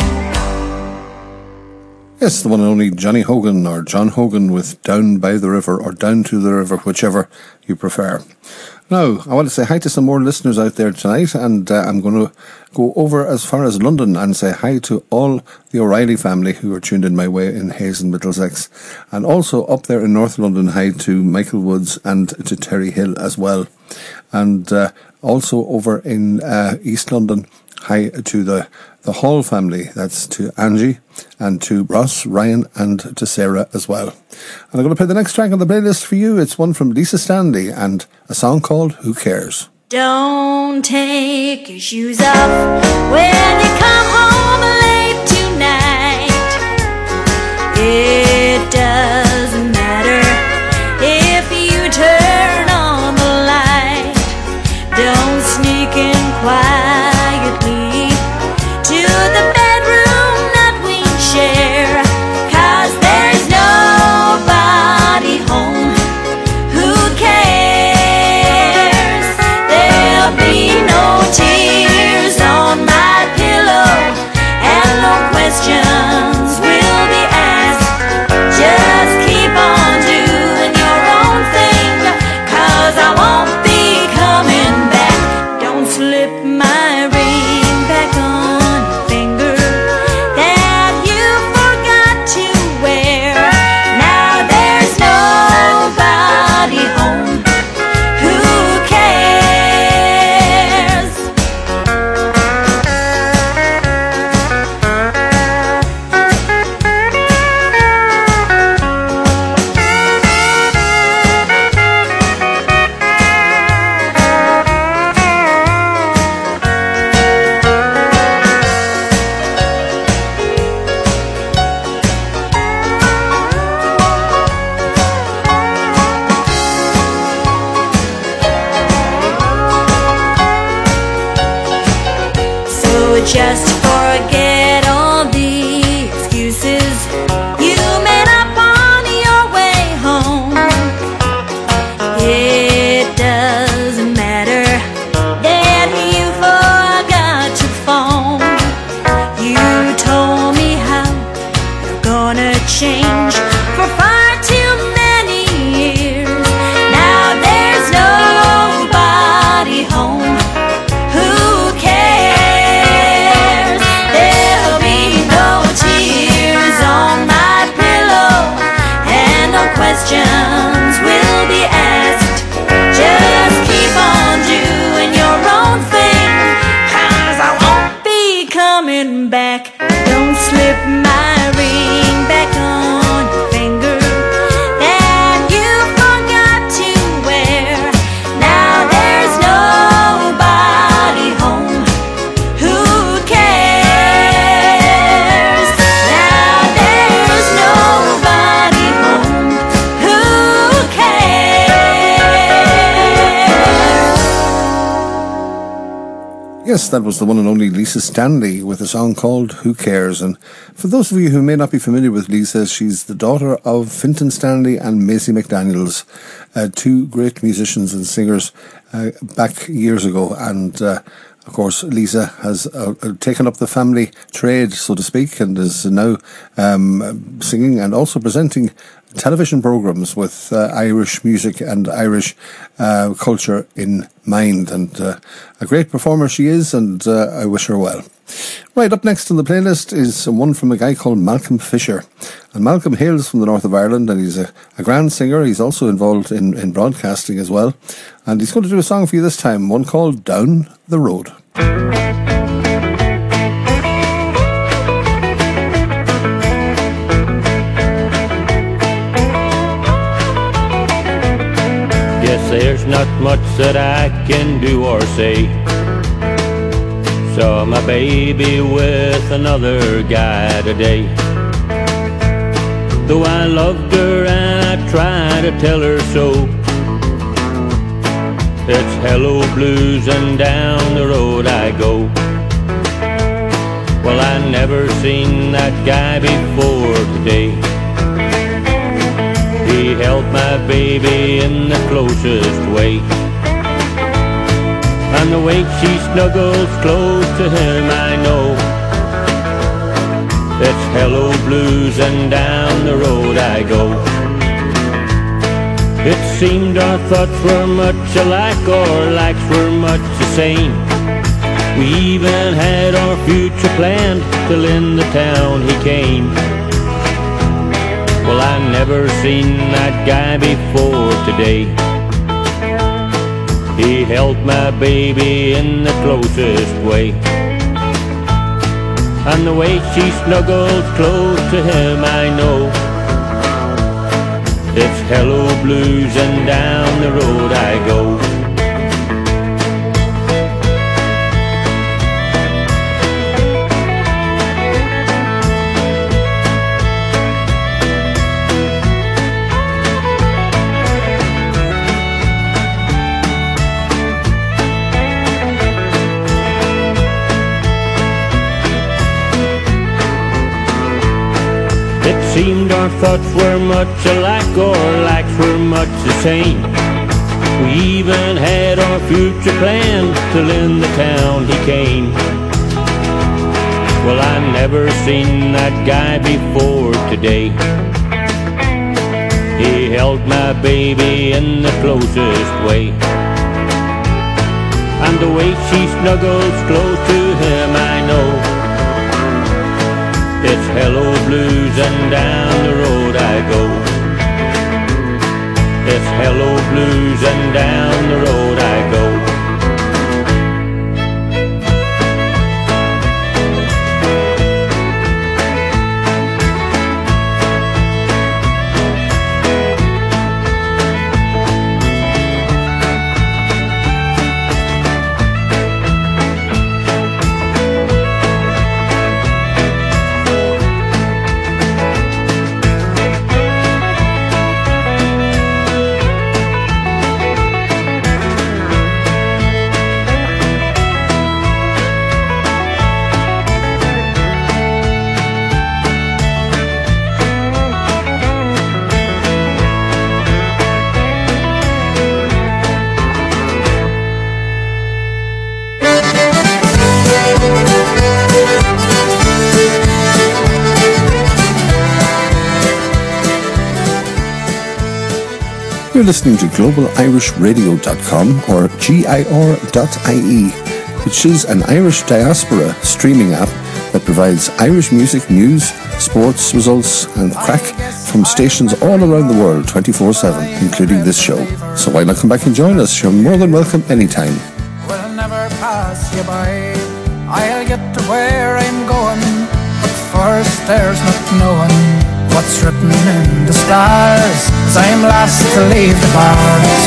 Yes, the one and only Johnny Hogan, or John Hogan, with Down by the River, or Down to the River, whichever you prefer. Now, I want to say hi to some more listeners out there tonight, and I'm going to go over as far as London and say hi to all the O'Reilly family who are tuned in my way in Hayes and Middlesex, and also up there in North London, hi to Michael Woods and to Terry Hill as well, and also over in East London, hi to the Hall family. That's to Angie and to Ross, Ryan and to Sarah as well. And I'm going to play the next track on the playlist for you. It's one from Lisa Stanley and a song called Who Cares? Don't take your shoes off when you come home late tonight. It doesn't matter if you turn on the light. Don't sneak in quietly to the bedroom that we share, 'cause there's nobody home. Who cares? There'll be no tears on my pillow, and no questions will be asked. Just keep on doing your own thing, 'cause I won't be coming back. Don't slip my ring back on your finger that you forgot to wear. Now there's nobody home. Who cares? So just forget all the excuses you made up on your way home. It doesn't matter that you forgot your phone. You told me how you're gonna change for far too many years. Now there's nobody home. Who cares? There'll be no tears on my pillow, and no questions will be asked. Just keep on doing your own thing, 'cause I won't be coming back. Don't slip my ring back on your finger that you forgot to wear. Now there's nobody home. Who cares? Now there's nobody home. Who cares? Yes, that was the one and only Lisa Stanley with a song called Who Cares? And for those of you who may not be familiar with Lisa, she's the daughter of Fintan Stanley and Maisie McDaniels, two great musicians and singers back years ago. And of course, Lisa has taken up the family trade, so to speak, and is now singing and also presenting television programs with Irish music and Irish culture in mind. And a great performer she is, and I wish her well. Right, up next on the playlist is one from a guy called Malcolm Fisher. And Malcolm hails from the north of Ireland, and he's a grand singer. He's also involved in broadcasting as well. And he's going to do a song for you this time, one called Down the Road. Yes, there's not much that I can do or say. Saw my baby with another guy today. Though I loved her and I tried to tell her so, it's hello blues and down the road I go. Well, I never seen that guy before today. He held my baby in the closest way, and the way she snuggles close to him, I know it's hello blues and down the road I go. It seemed our thoughts were much alike, our likes were much the same. We even had our future planned till in the town he came. Well, I never seen that guy before today. He held my baby in the closest way, and the way she snuggled close to him, I know it's hello blues and down the road I go. It seemed our thoughts were much alike, our likes were much the same. We even had our future planned till in the town he came. Well, I never seen that guy before today. He held my baby in the closest way, and the way she snuggles close to him, I know it's hello blues and down the road I go. It's hello blues and down the road I go. You're listening to globalirishradio.com or GIR.ie, which is an Irish diaspora streaming app that provides Irish music, news, sports results and crack from stations all around the world 24/7, including this show. So why not come back and join us? You're more than welcome anytime. Will never pass you by. I'll get to where I'm going, but first there's not knowing what's written in the stars, as I'm last to leave the bars.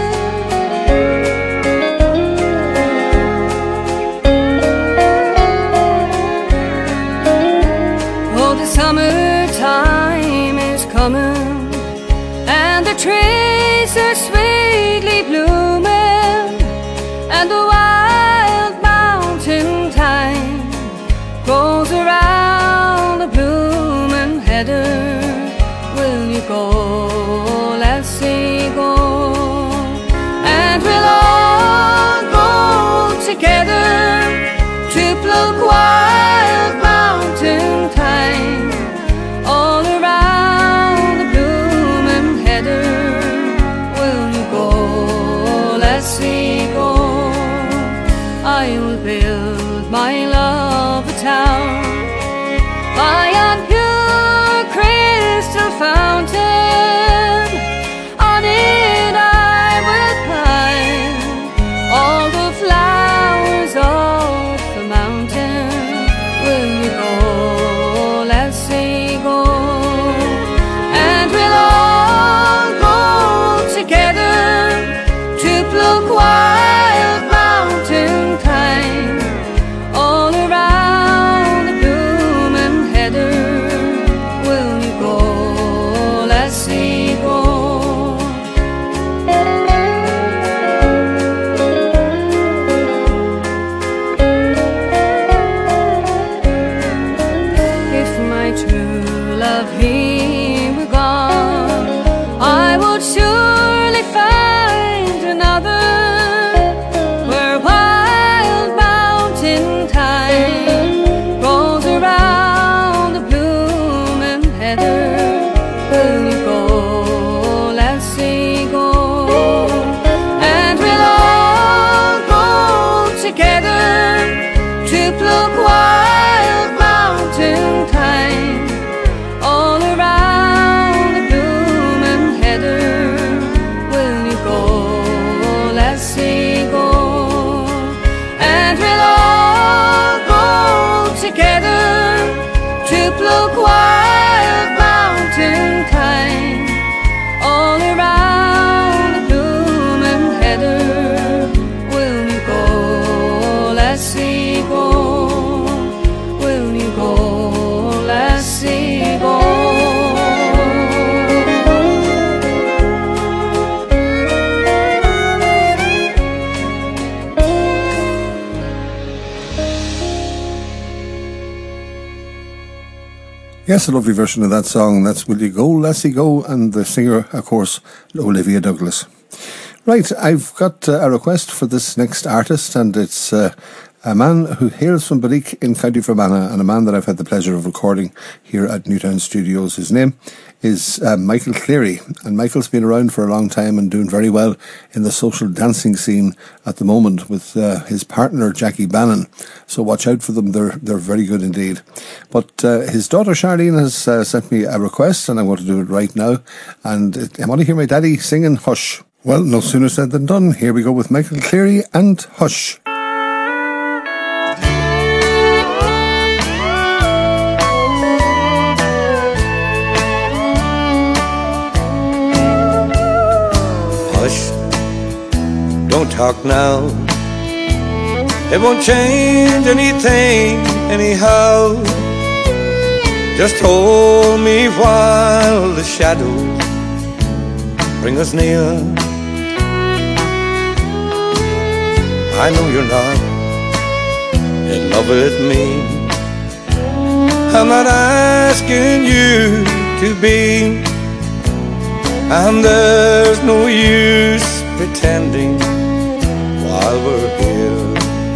Oh, the summertime is coming, and the trees are sweetly blooming, and the wild mountain thyme grows around the blooming heather. Will you go, lassie, go? Yes, a lovely version of that song. That's Will You Go, Lassie Go, and the singer, of course, Olivia Douglas. Right, I've got a request for this next artist, and it's a man who hails from Balleek in County Fermanagh, and a man that I've had the pleasure of recording here at Newtown Studios. His name is Michael Cleary, and Michael's been around for a long time and doing very well in the social dancing scene at the moment with his partner Jackie Bannon. So watch out for them, they're very good indeed. But his daughter Charlene has sent me a request, and I want to do it right now, and I want to hear my daddy singing Hush. Well, no sooner said than done. Here we go with Michael Cleary and Hush. Hush, don't talk now. It won't change anything anyhow. Just hold me while the shadows bring us near. I know you're not in love with me. I'm not asking you to be, and there's no use pretending while we're here.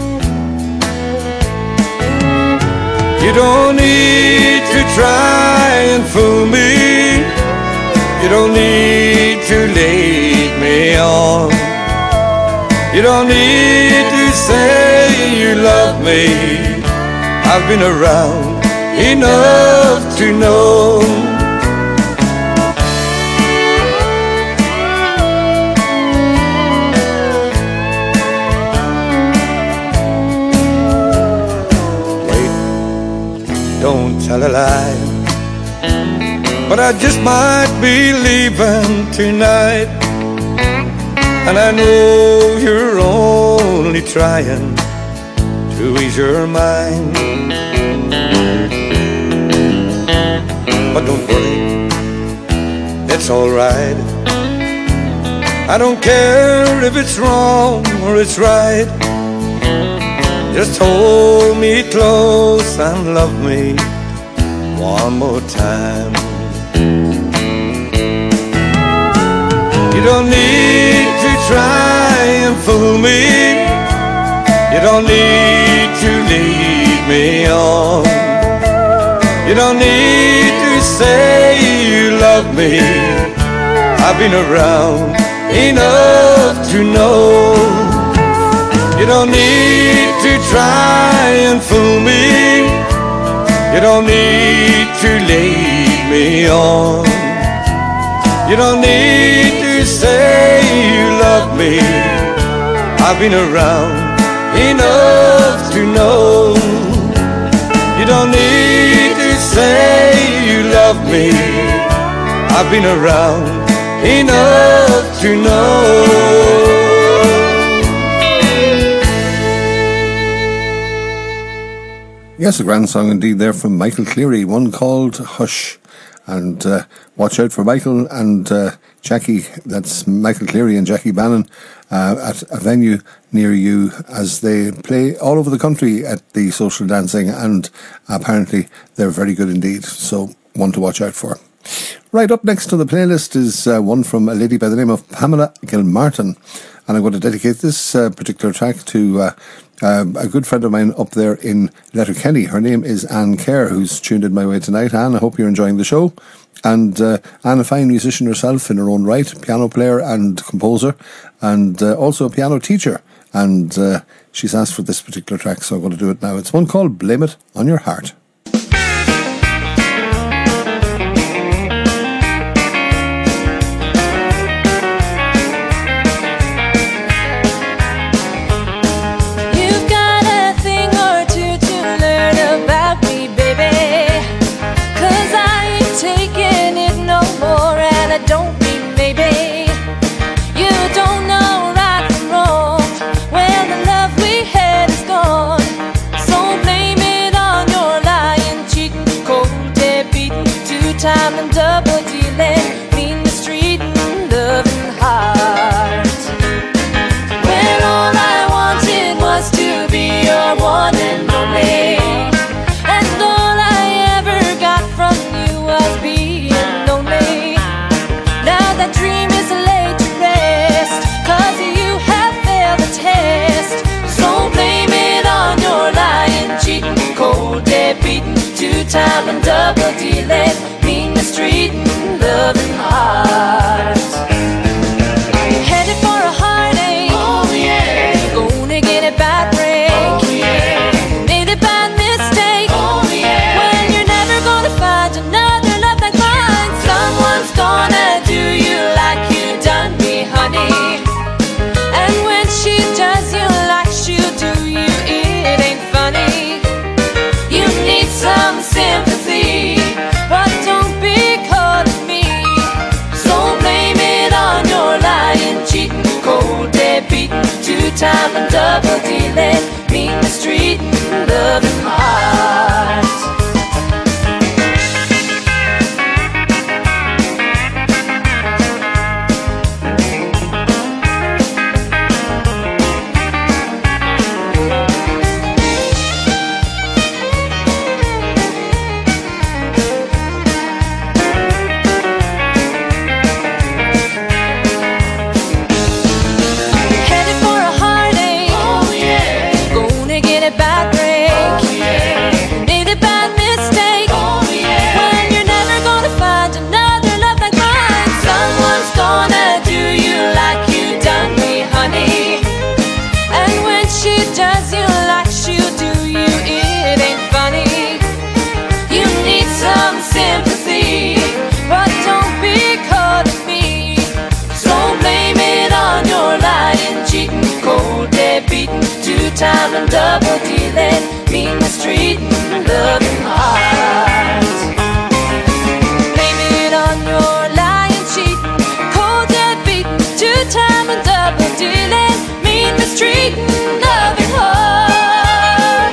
You don't need to try and fool me. You don't need to lead me on. You don't need to say you love me. I've been around enough to know. Wait, don't tell a lie, but I just might be leaving tonight. And I know you're only trying to ease your mind. But don't worry, it's alright. I don't care if it's wrong or it's right. Just hold me close and love me one more time. You don't need to try and fool me. You don't need to lead me on. You don't need to say you love me. I've been around enough to know. You don't need to try and fool me. You don't need to lead me on. You don't need to say you love me. I've been around enough to know. You don't need to say you love me. I've been around enough to know. Yes, a grand song indeed there from Michael Cleary, one called Hush. And watch out for Michael and Jackie, that's Michael Cleary and Jackie Bannon, at a venue near you as they play all over the country at the social dancing, and apparently they're very good indeed, so one to watch out for. Right, up next on the playlist is one from a lady by the name of Pamela Gilmartin, and I'm going to dedicate this particular track to a good friend of mine up there in Letterkenny. Her name is Anne Kerr, who's tuned in my way tonight. Anne, I hope you're enjoying the show. And Anne, a fine musician herself in her own right, piano player and composer, and also a piano teacher. And she's asked for this particular track, so I'm going to do it now. It's one called Blame It on Your Heart. Don't mean maybe you don't know right from wrong. Well, the love we had is gone, so blame it on your life. two-time and double dealing, mean, mistreating, loving heart. Two-time and double dealing, mean, mistreating, loving heart. Blame it on your lying, cheating, cold dead beating, two-time and double dealing, mean, mistreating, loving heart.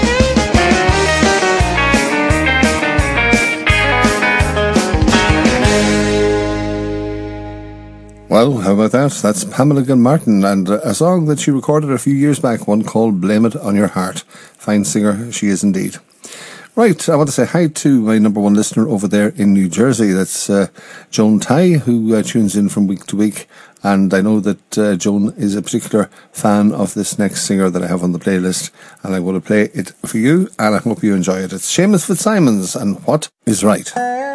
Well, how about that? That's Pamela Gilmartin, and a song that she recorded a few years back, one called Blame It On Your Heart. Fine singer she is indeed. Right, I want to say hi to my number one listener over there in New Jersey. That's Joan Ty, who tunes in from week to week. And I know that Joan is a particular fan of this next singer that I have on the playlist. And I want to play it for you, and I hope you enjoy it. It's Seamus Fitzsimons and What Is Right.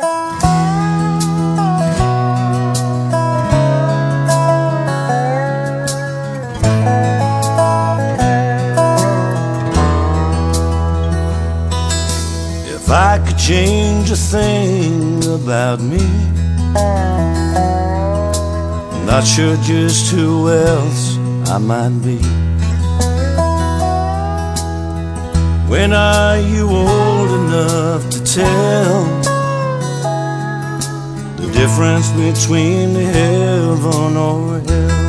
If I could change a thing about me, I'm not sure just who else I might be. When are you old enough to tell the difference between heaven or hell?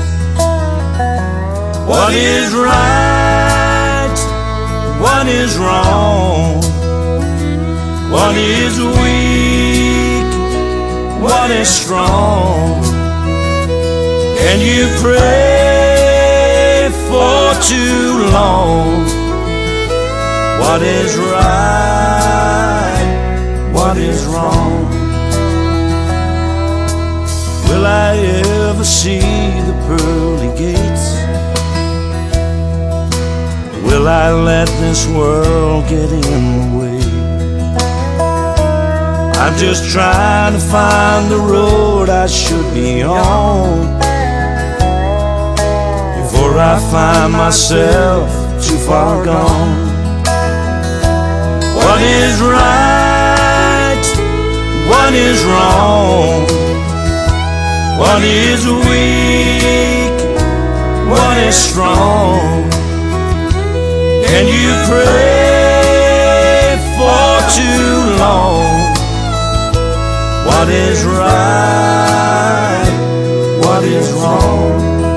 What is right? What is wrong? What is weak? What is strong? Can you pray for too long? What is right? What is wrong? Will I ever see the pearly gates? Will I let this world get in the way? I'm just trying to find the road I should be on before I find myself too far gone. What is right? What is wrong? What is weak? What is strong? Can you pray for too long? What is right? What is wrong?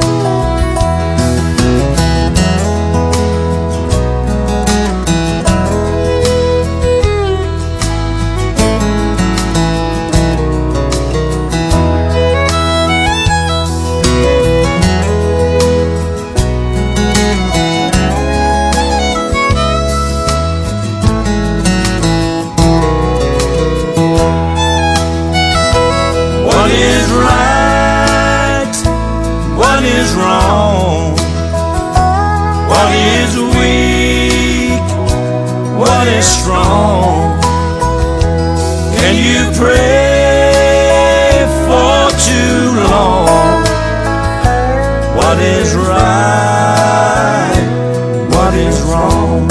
Wrong? What is weak? What is strong? Can you pray for too long? What is right? What is wrong?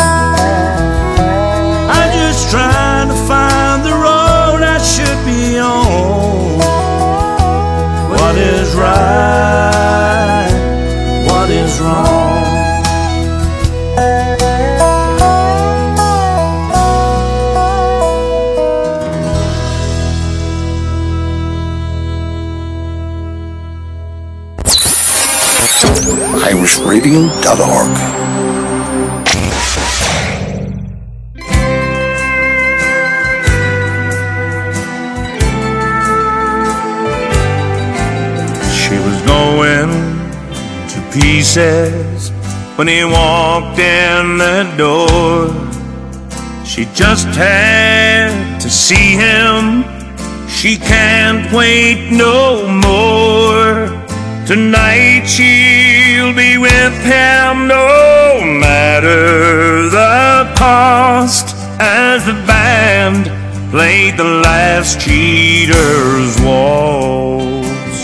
I'm just trying to find the road I should be on. What is right? What is wrong? irishradio.org. She was going to pieces when he walked in the door. She just had to see him. She can't wait no more. Tonight she'll be with him no matter the cost, as the band played the last cheater's waltz.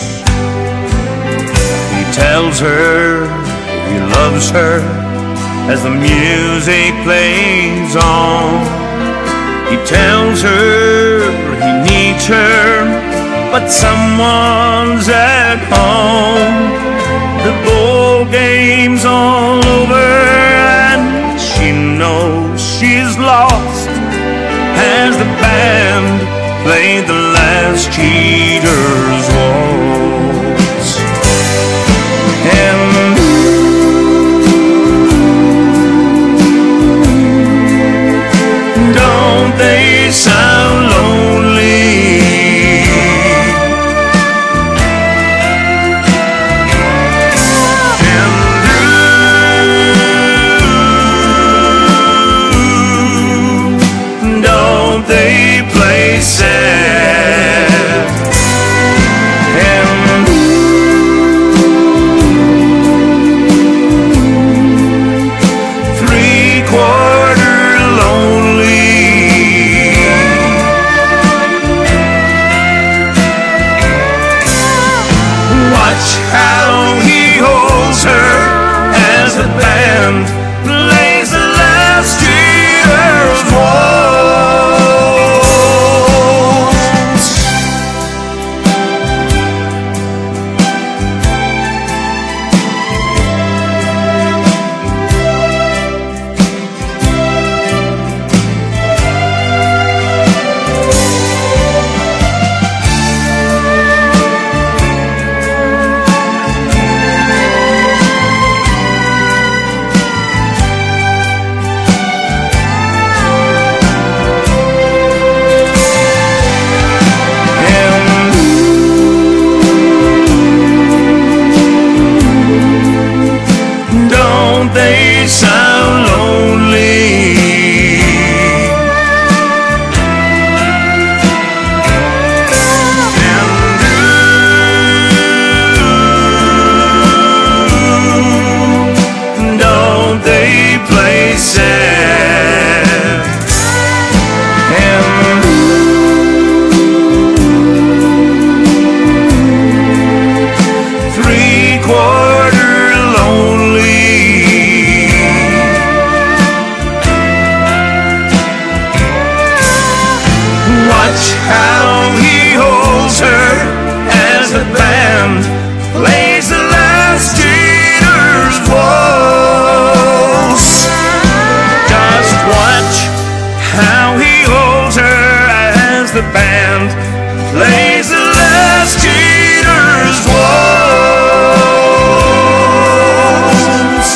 He tells her he loves her as the music plays on. He tells her he needs her, but someone's at home. The ball game's all over and she knows she's lost, as the band played the last cheater's waltz. And don't they sound lonely? And don't they play sad? And three-quarter lonely. Watch how he holds her as the band plays the last cheater's waltz. Don't they sound lonely? And don't they play sad? And three-quarter lonely. Watch how he holds her as the band plays the last cheater's waltz. Just watch how he holds her as the band plays the last cheater's waltz.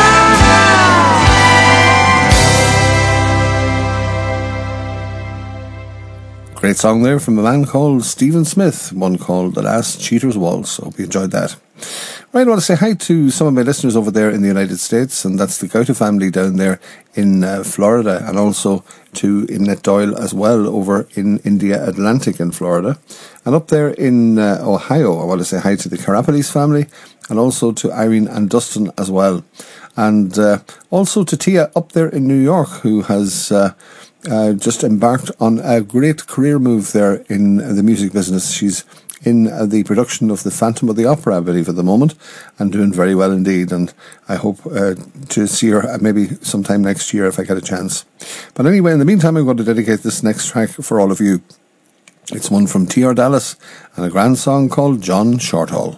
Great song there from a man called Stephen Smith, one called The Last Cheater's Waltz. I hope you enjoyed that. Right, I want to say hi to some of my listeners over there in the United States, and that's the Gauta family down there in Florida, and also to Inlet Doyle as well over in India Atlantic in Florida. And up there in Ohio, I want to say hi to the Karapolis family, and also to Irene and Dustin as well. And also to Tia up there in New York, who has just embarked on a great career move there in the music business. She's in the production of the Phantom of the Opera, I believe, at the moment, and doing very well indeed. And I hope to see her maybe sometime next year if I get a chance. But anyway, in the meantime, I'm going to dedicate this next track for all of you. It's one from T.R. Dallas and a grand song called John Shorthall.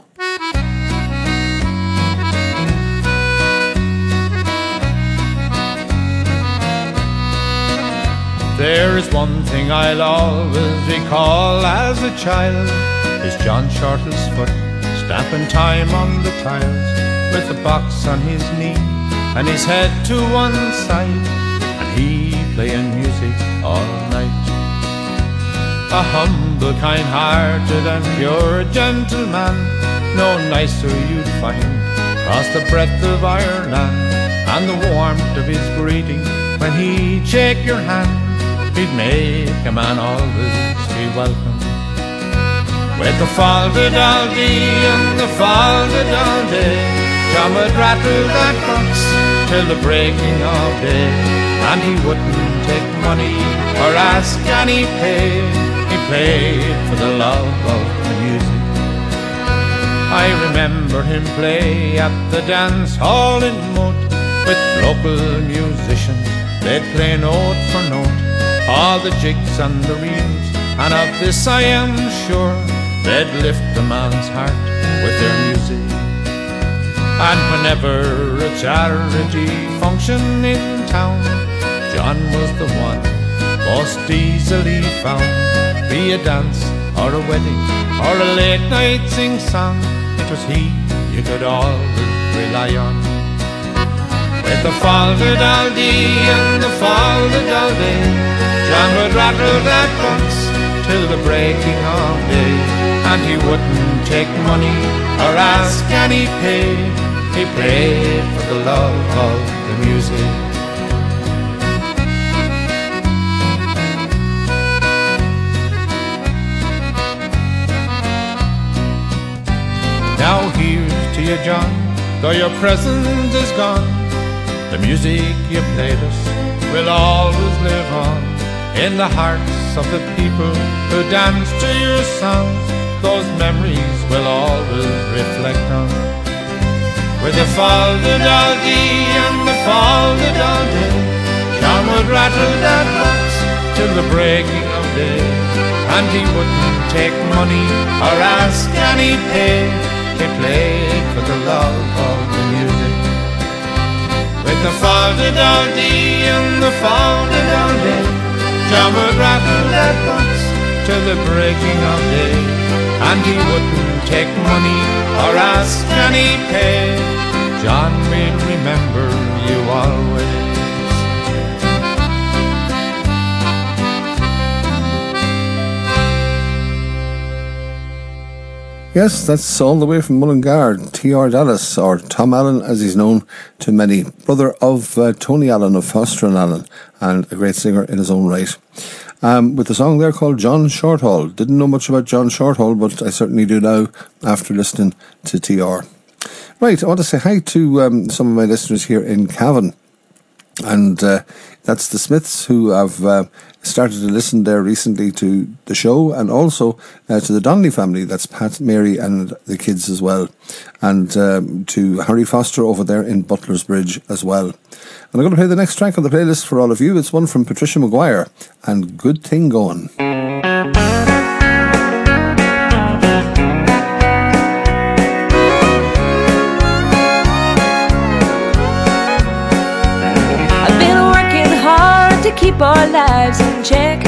There is one thing I'll always recall as a child, is John Shortall's foot stamping time on the tiles with a box on his knee and his head to one side, and he playing music all night. A humble, kind-hearted and pure gentleman, no nicer you'd find across the breadth of Ireland. And the warmth of his greeting when he'd shake your hand, he'd make a man always feel welcome. With the fal-de-dal-dee and the fal-de-dal-day, John would rattle that box till the breaking of day, and he wouldn't take money or ask any pay. He played for the love of the music. I remember him play at the dance hall in Mud with local musicians. They'd play note for note all the jigs and the reels, and of this I am sure they'd lift a man's heart with their music. And whenever a charity function in town, John was the one most easily found. Be a dance or a wedding or a late night sing-song, it was he you could always rely on. With the fal-de-dal-dee and the fal-de-dal-day, John would rattle that box till the breaking of day, and he wouldn't take money or ask any pay. He played for the love of the music. Now here's to you, John, though your presence is gone, the music you played us will always live on in the hearts of the people who dance to your songs. Those memories will always reflect on. With the fal-de-dal-dee and the fal-de-dal-day, John would rattle that box till the breaking of day, and he wouldn't take money or ask any pay. He played for the love of the music. With the fal-de-dal-dee and the fal-de-dal-day, John would rattle that box till the breaking of day, and he wouldn't take money or ask any pay. John will remember you always. Yes, that's all the way from Mullingar, T.R. Dallas, or Tom Allen as he's known to many, brother of Tony Allen of Foster and Allen, and a great singer in his own right. With the song there called John Shorthall. Didn't know much about John Shorthall, but I certainly do now after listening to T.R. Right, I want to say hi to some of my listeners here in Cavan. And that's the Smiths, who have started to listen there recently to the show, and also to the Donnelly family. That's Pat, Mary and the kids as well, and to Harry Foster over there in Butler's Bridge as well. And I'm going to play the next track on the playlist for all of you. It's one from Patricia Maguire and Good Thing Going. To keep our lives in check.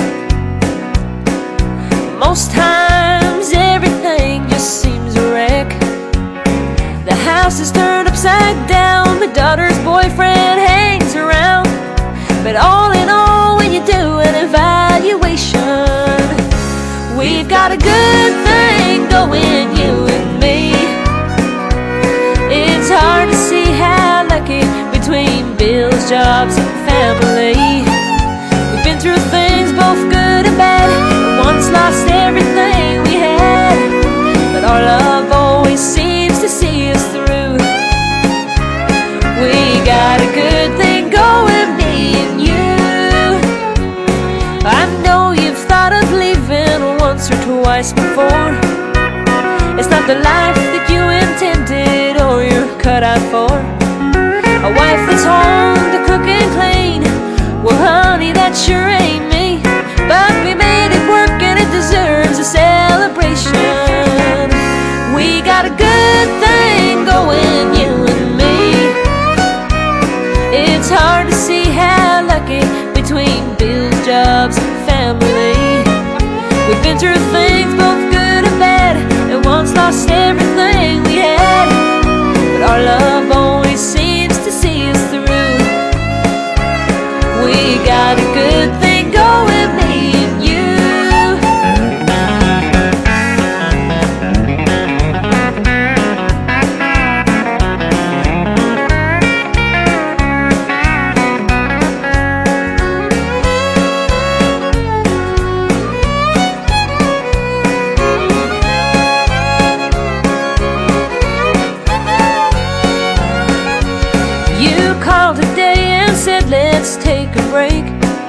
Most times everything just seems a wreck. The house is turned upside down, my daughter's boyfriend hangs around. But all in all, when you do an evaluation, we've got a good thing going, you and me. It's hard to see how lucky between bills, jobs and family. Been through things both good and bad, and once lost everything we had. But our love always seems to see us through. We got a good thing going, me and you. I know you've thought of leaving once or twice before. It's not the life that you intended or you're cut out for. A wife that's home to cook and clean, well, honey, that sure ain't me. But we made it work and it deserves a celebration. We got a good thing going, you and me. It's hard to see how lucky between bills, jobs and family. We've been through things both good and bad, and once lost everything let's take a break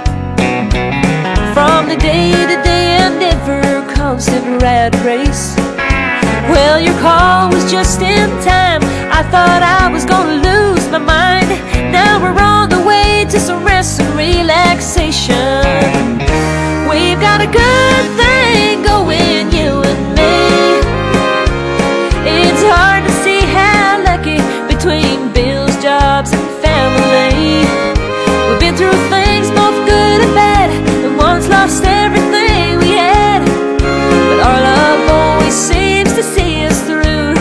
from the day-to-day and ever constant rat race. Well, your call was just in time. I thought I was gonna lose my mind. Now we're on the way to some rest and relaxation. We've got a good thing going, you and me. It's hard to see how lucky between bills, jobs, and family. We've been through things both good and bad, and once lost everything we had. But our love always seems to see us through.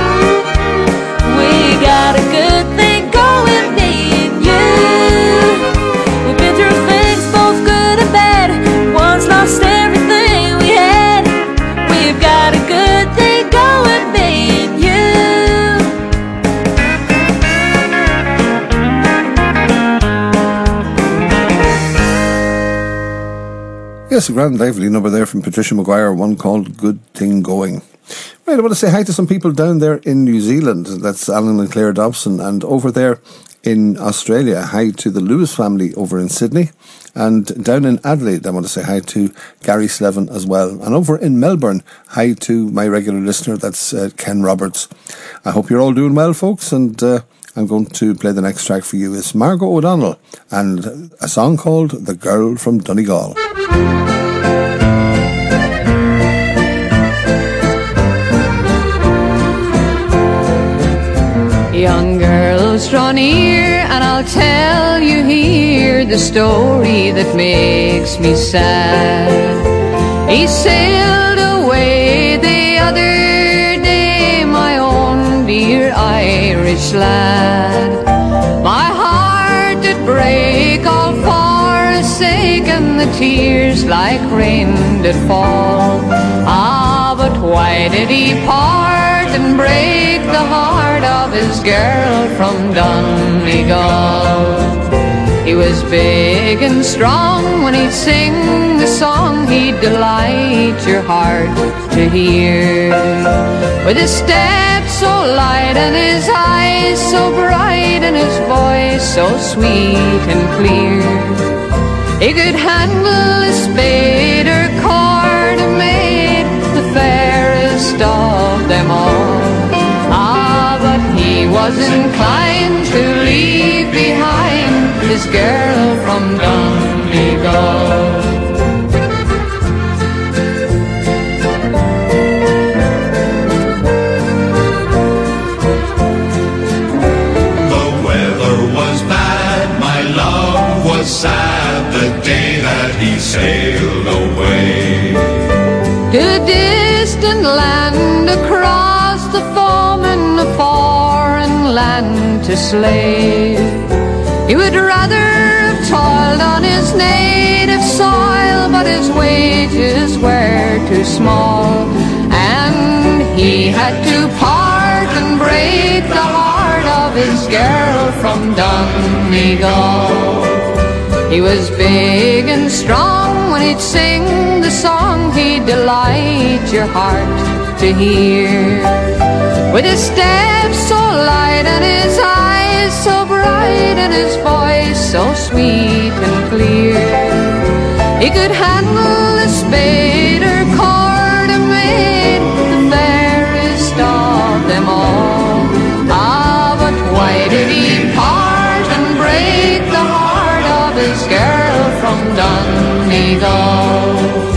We got a good thing going, me and you. We've been through things both good and bad, once lost everything we had. We've got a good thing going, me and you. Yes, a grand lively number there from Patricia Maguire, one called Good Thing Going. Right, I want to say hi to some people down there in New Zealand. That's Alan and Claire Dobson. And over there in Australia, hi to the Lewis family over in Sydney. And down in Adelaide, I want to say hi to Gary Slevin as well. And over in Melbourne, hi to my regular listener, that's Ken Roberts. I hope you're all doing well, folks, and I'm going to play the next track for you. It's Margot O'Donnell and a song called The Girl from Donegal. Young girls, draw near and I'll tell you here the story that makes me sad. He sailed away the other day, my own dear Irish lad. My heart did break all for his sake, and the tears like rain did fall. Ah, but why did he part and break the heart of his girl from Donegal? He was big and strong when he'd sing the song he'd delight your heart to hear. With his step so light and his eyes so bright and his voice so sweet and clear, he could handle a spade or cord and made the fairest of them all. Ah, but he was inclined to leave behind his girl from Donegal. Sad the day that he sailed away to a distant land across the foam in a foreign land to slave. He would rather have toiled on his native soil, but his wages were too small, and he had to part and break the heart of his girl from Donegal. He was big and strong when he'd sing the song he'd delight your heart to hear. With his step so light and his eyes so bright and his voice so sweet and clear, he could handle a spade or cord and made the fairest of them all. Ah, but why did he part and break the heart of his girl from Donegal?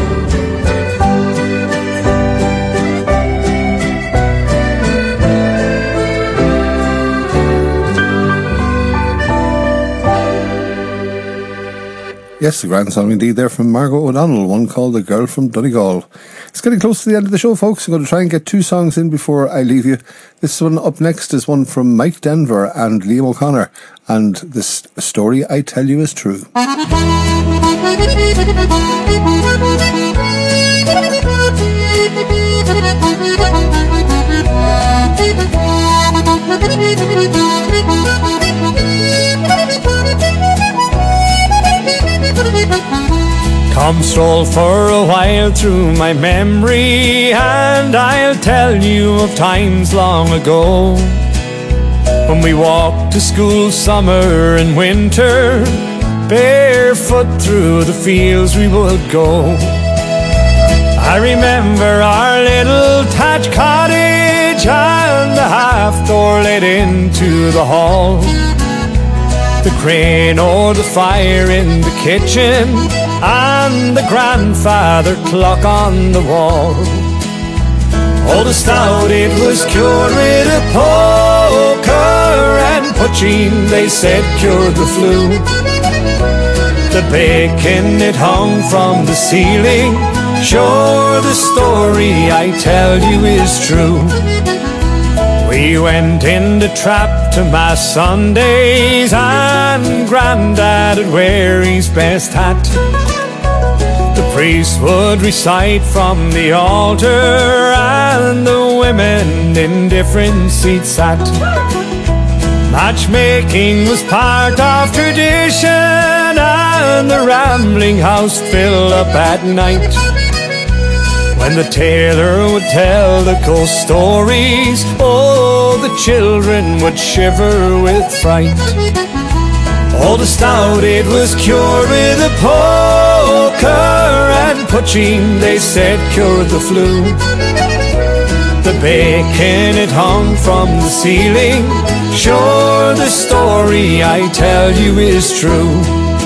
Yes, a grand song indeed there from Margot O'Donnell, one called The Girl from Donegal. It's getting close to the end of the show, folks. I'm going to try and get 2 songs in before I leave you. This one up next is one from Mike Denver and Liam O'Connor, and this story I tell you is true. Come stroll for a while through my memory, and I'll tell you of times long ago when we walked to school summer and winter, barefoot through the fields we would go. I remember our little thatched cottage and the half door led into the hall, the crane o'er the fire in the kitchen, and the grandfather clock on the wall. Oh, the stout, it was cured with a poker, and poaching, they said, cured the flu. The bacon, it hung from the ceiling. Sure, the story I tell you is true. We went in the trap to Mass Sundays, and Grandad would wear his best hat. The priest would recite from the altar, and the women in different seats sat. Matchmaking was part of tradition, and the rambling house filled up at night, when the tailor would tell the ghost stories. Oh, the children would shiver with fright. Oh, the stout, it was cured with a poker, and poaching, they said, cured the flu. The bacon, it hung from the ceiling. Sure, the story I tell you is true.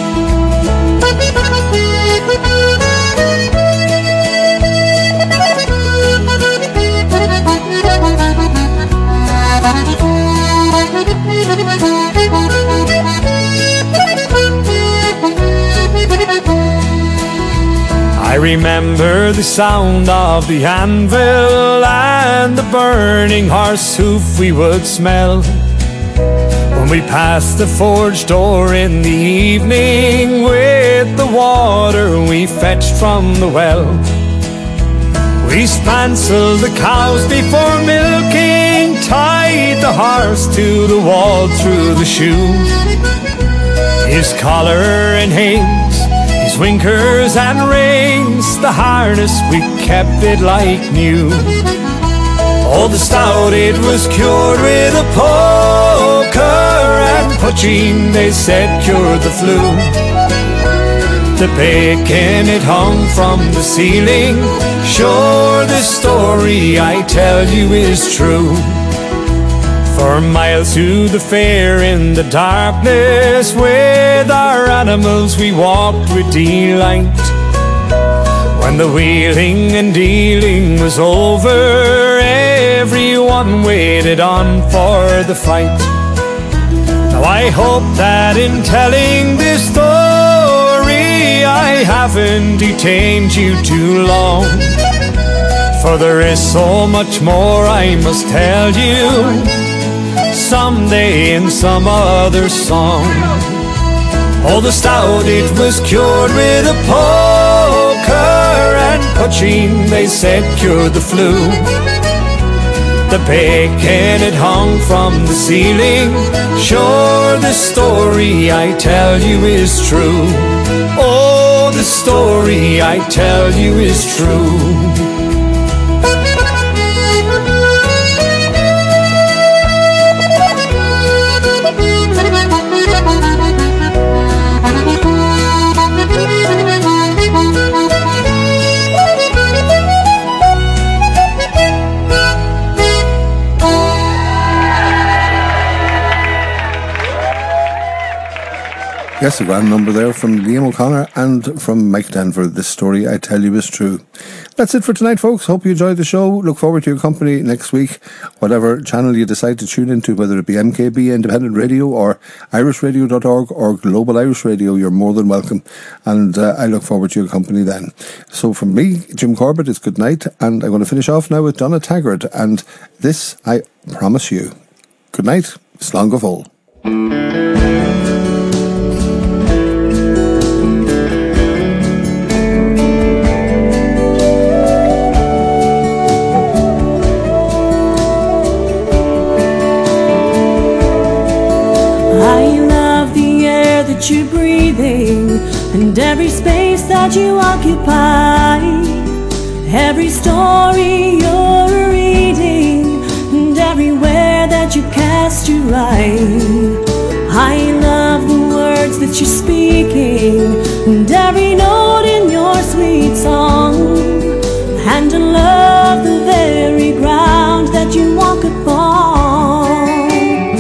I remember the sound of the anvil and the burning horse hoof we would smell when we passed the forge door in the evening with the water we fetched from the well. We spancelled the cows before milking, tied the horse to the wall through the shoe. His collar and hings, his winkers and rings, the harness, we kept it like new. Oh, the stout, it was cured with a poker, and poaching, they said, cured the flu. The bacon, it hung from the ceiling. Sure, the story I tell you is true. For miles to the fair in the darkness, with our animals we walked with delight. When the wheeling and dealing was over, everyone waited on for the fight. Now I hope that in telling this story I haven't detained you too long, for there is so much more I must tell you someday in some other song. Oh, the stout, it was cured with a poker, and poaching, they said, cured the flu. The bacon, it hung from the ceiling. Sure, the story I tell you is true. Oh, the story I tell you is true. Yes, a grand number there from Liam O'Connor and from Mike Denver. This story I tell you is true. That's it for tonight, folks. Hope you enjoyed the show. Look forward to your company next week, whatever channel you decide to tune into, whether it be MKB Independent Radio or irishradio.org or Global Irish Radio. You're more than welcome, and I look forward to your company then. So from me, Jim Corbett, it's good night, and I'm going to finish off now with Donna Taggart, and this I promise you. Good night. Slán go fóill. That you're breathing, and every space that you occupy, every story you're reading, and everywhere that you cast dressed you right. I love the words that you're speaking and every note in your sweet song. And I love the very ground that you walk upon.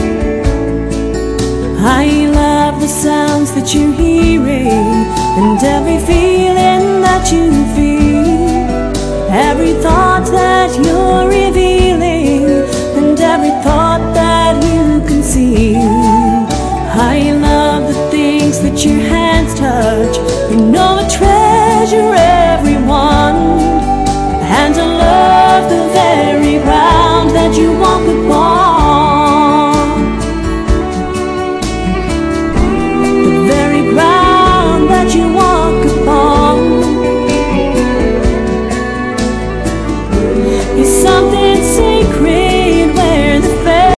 I love the sounds that you're hearing and every feeling that you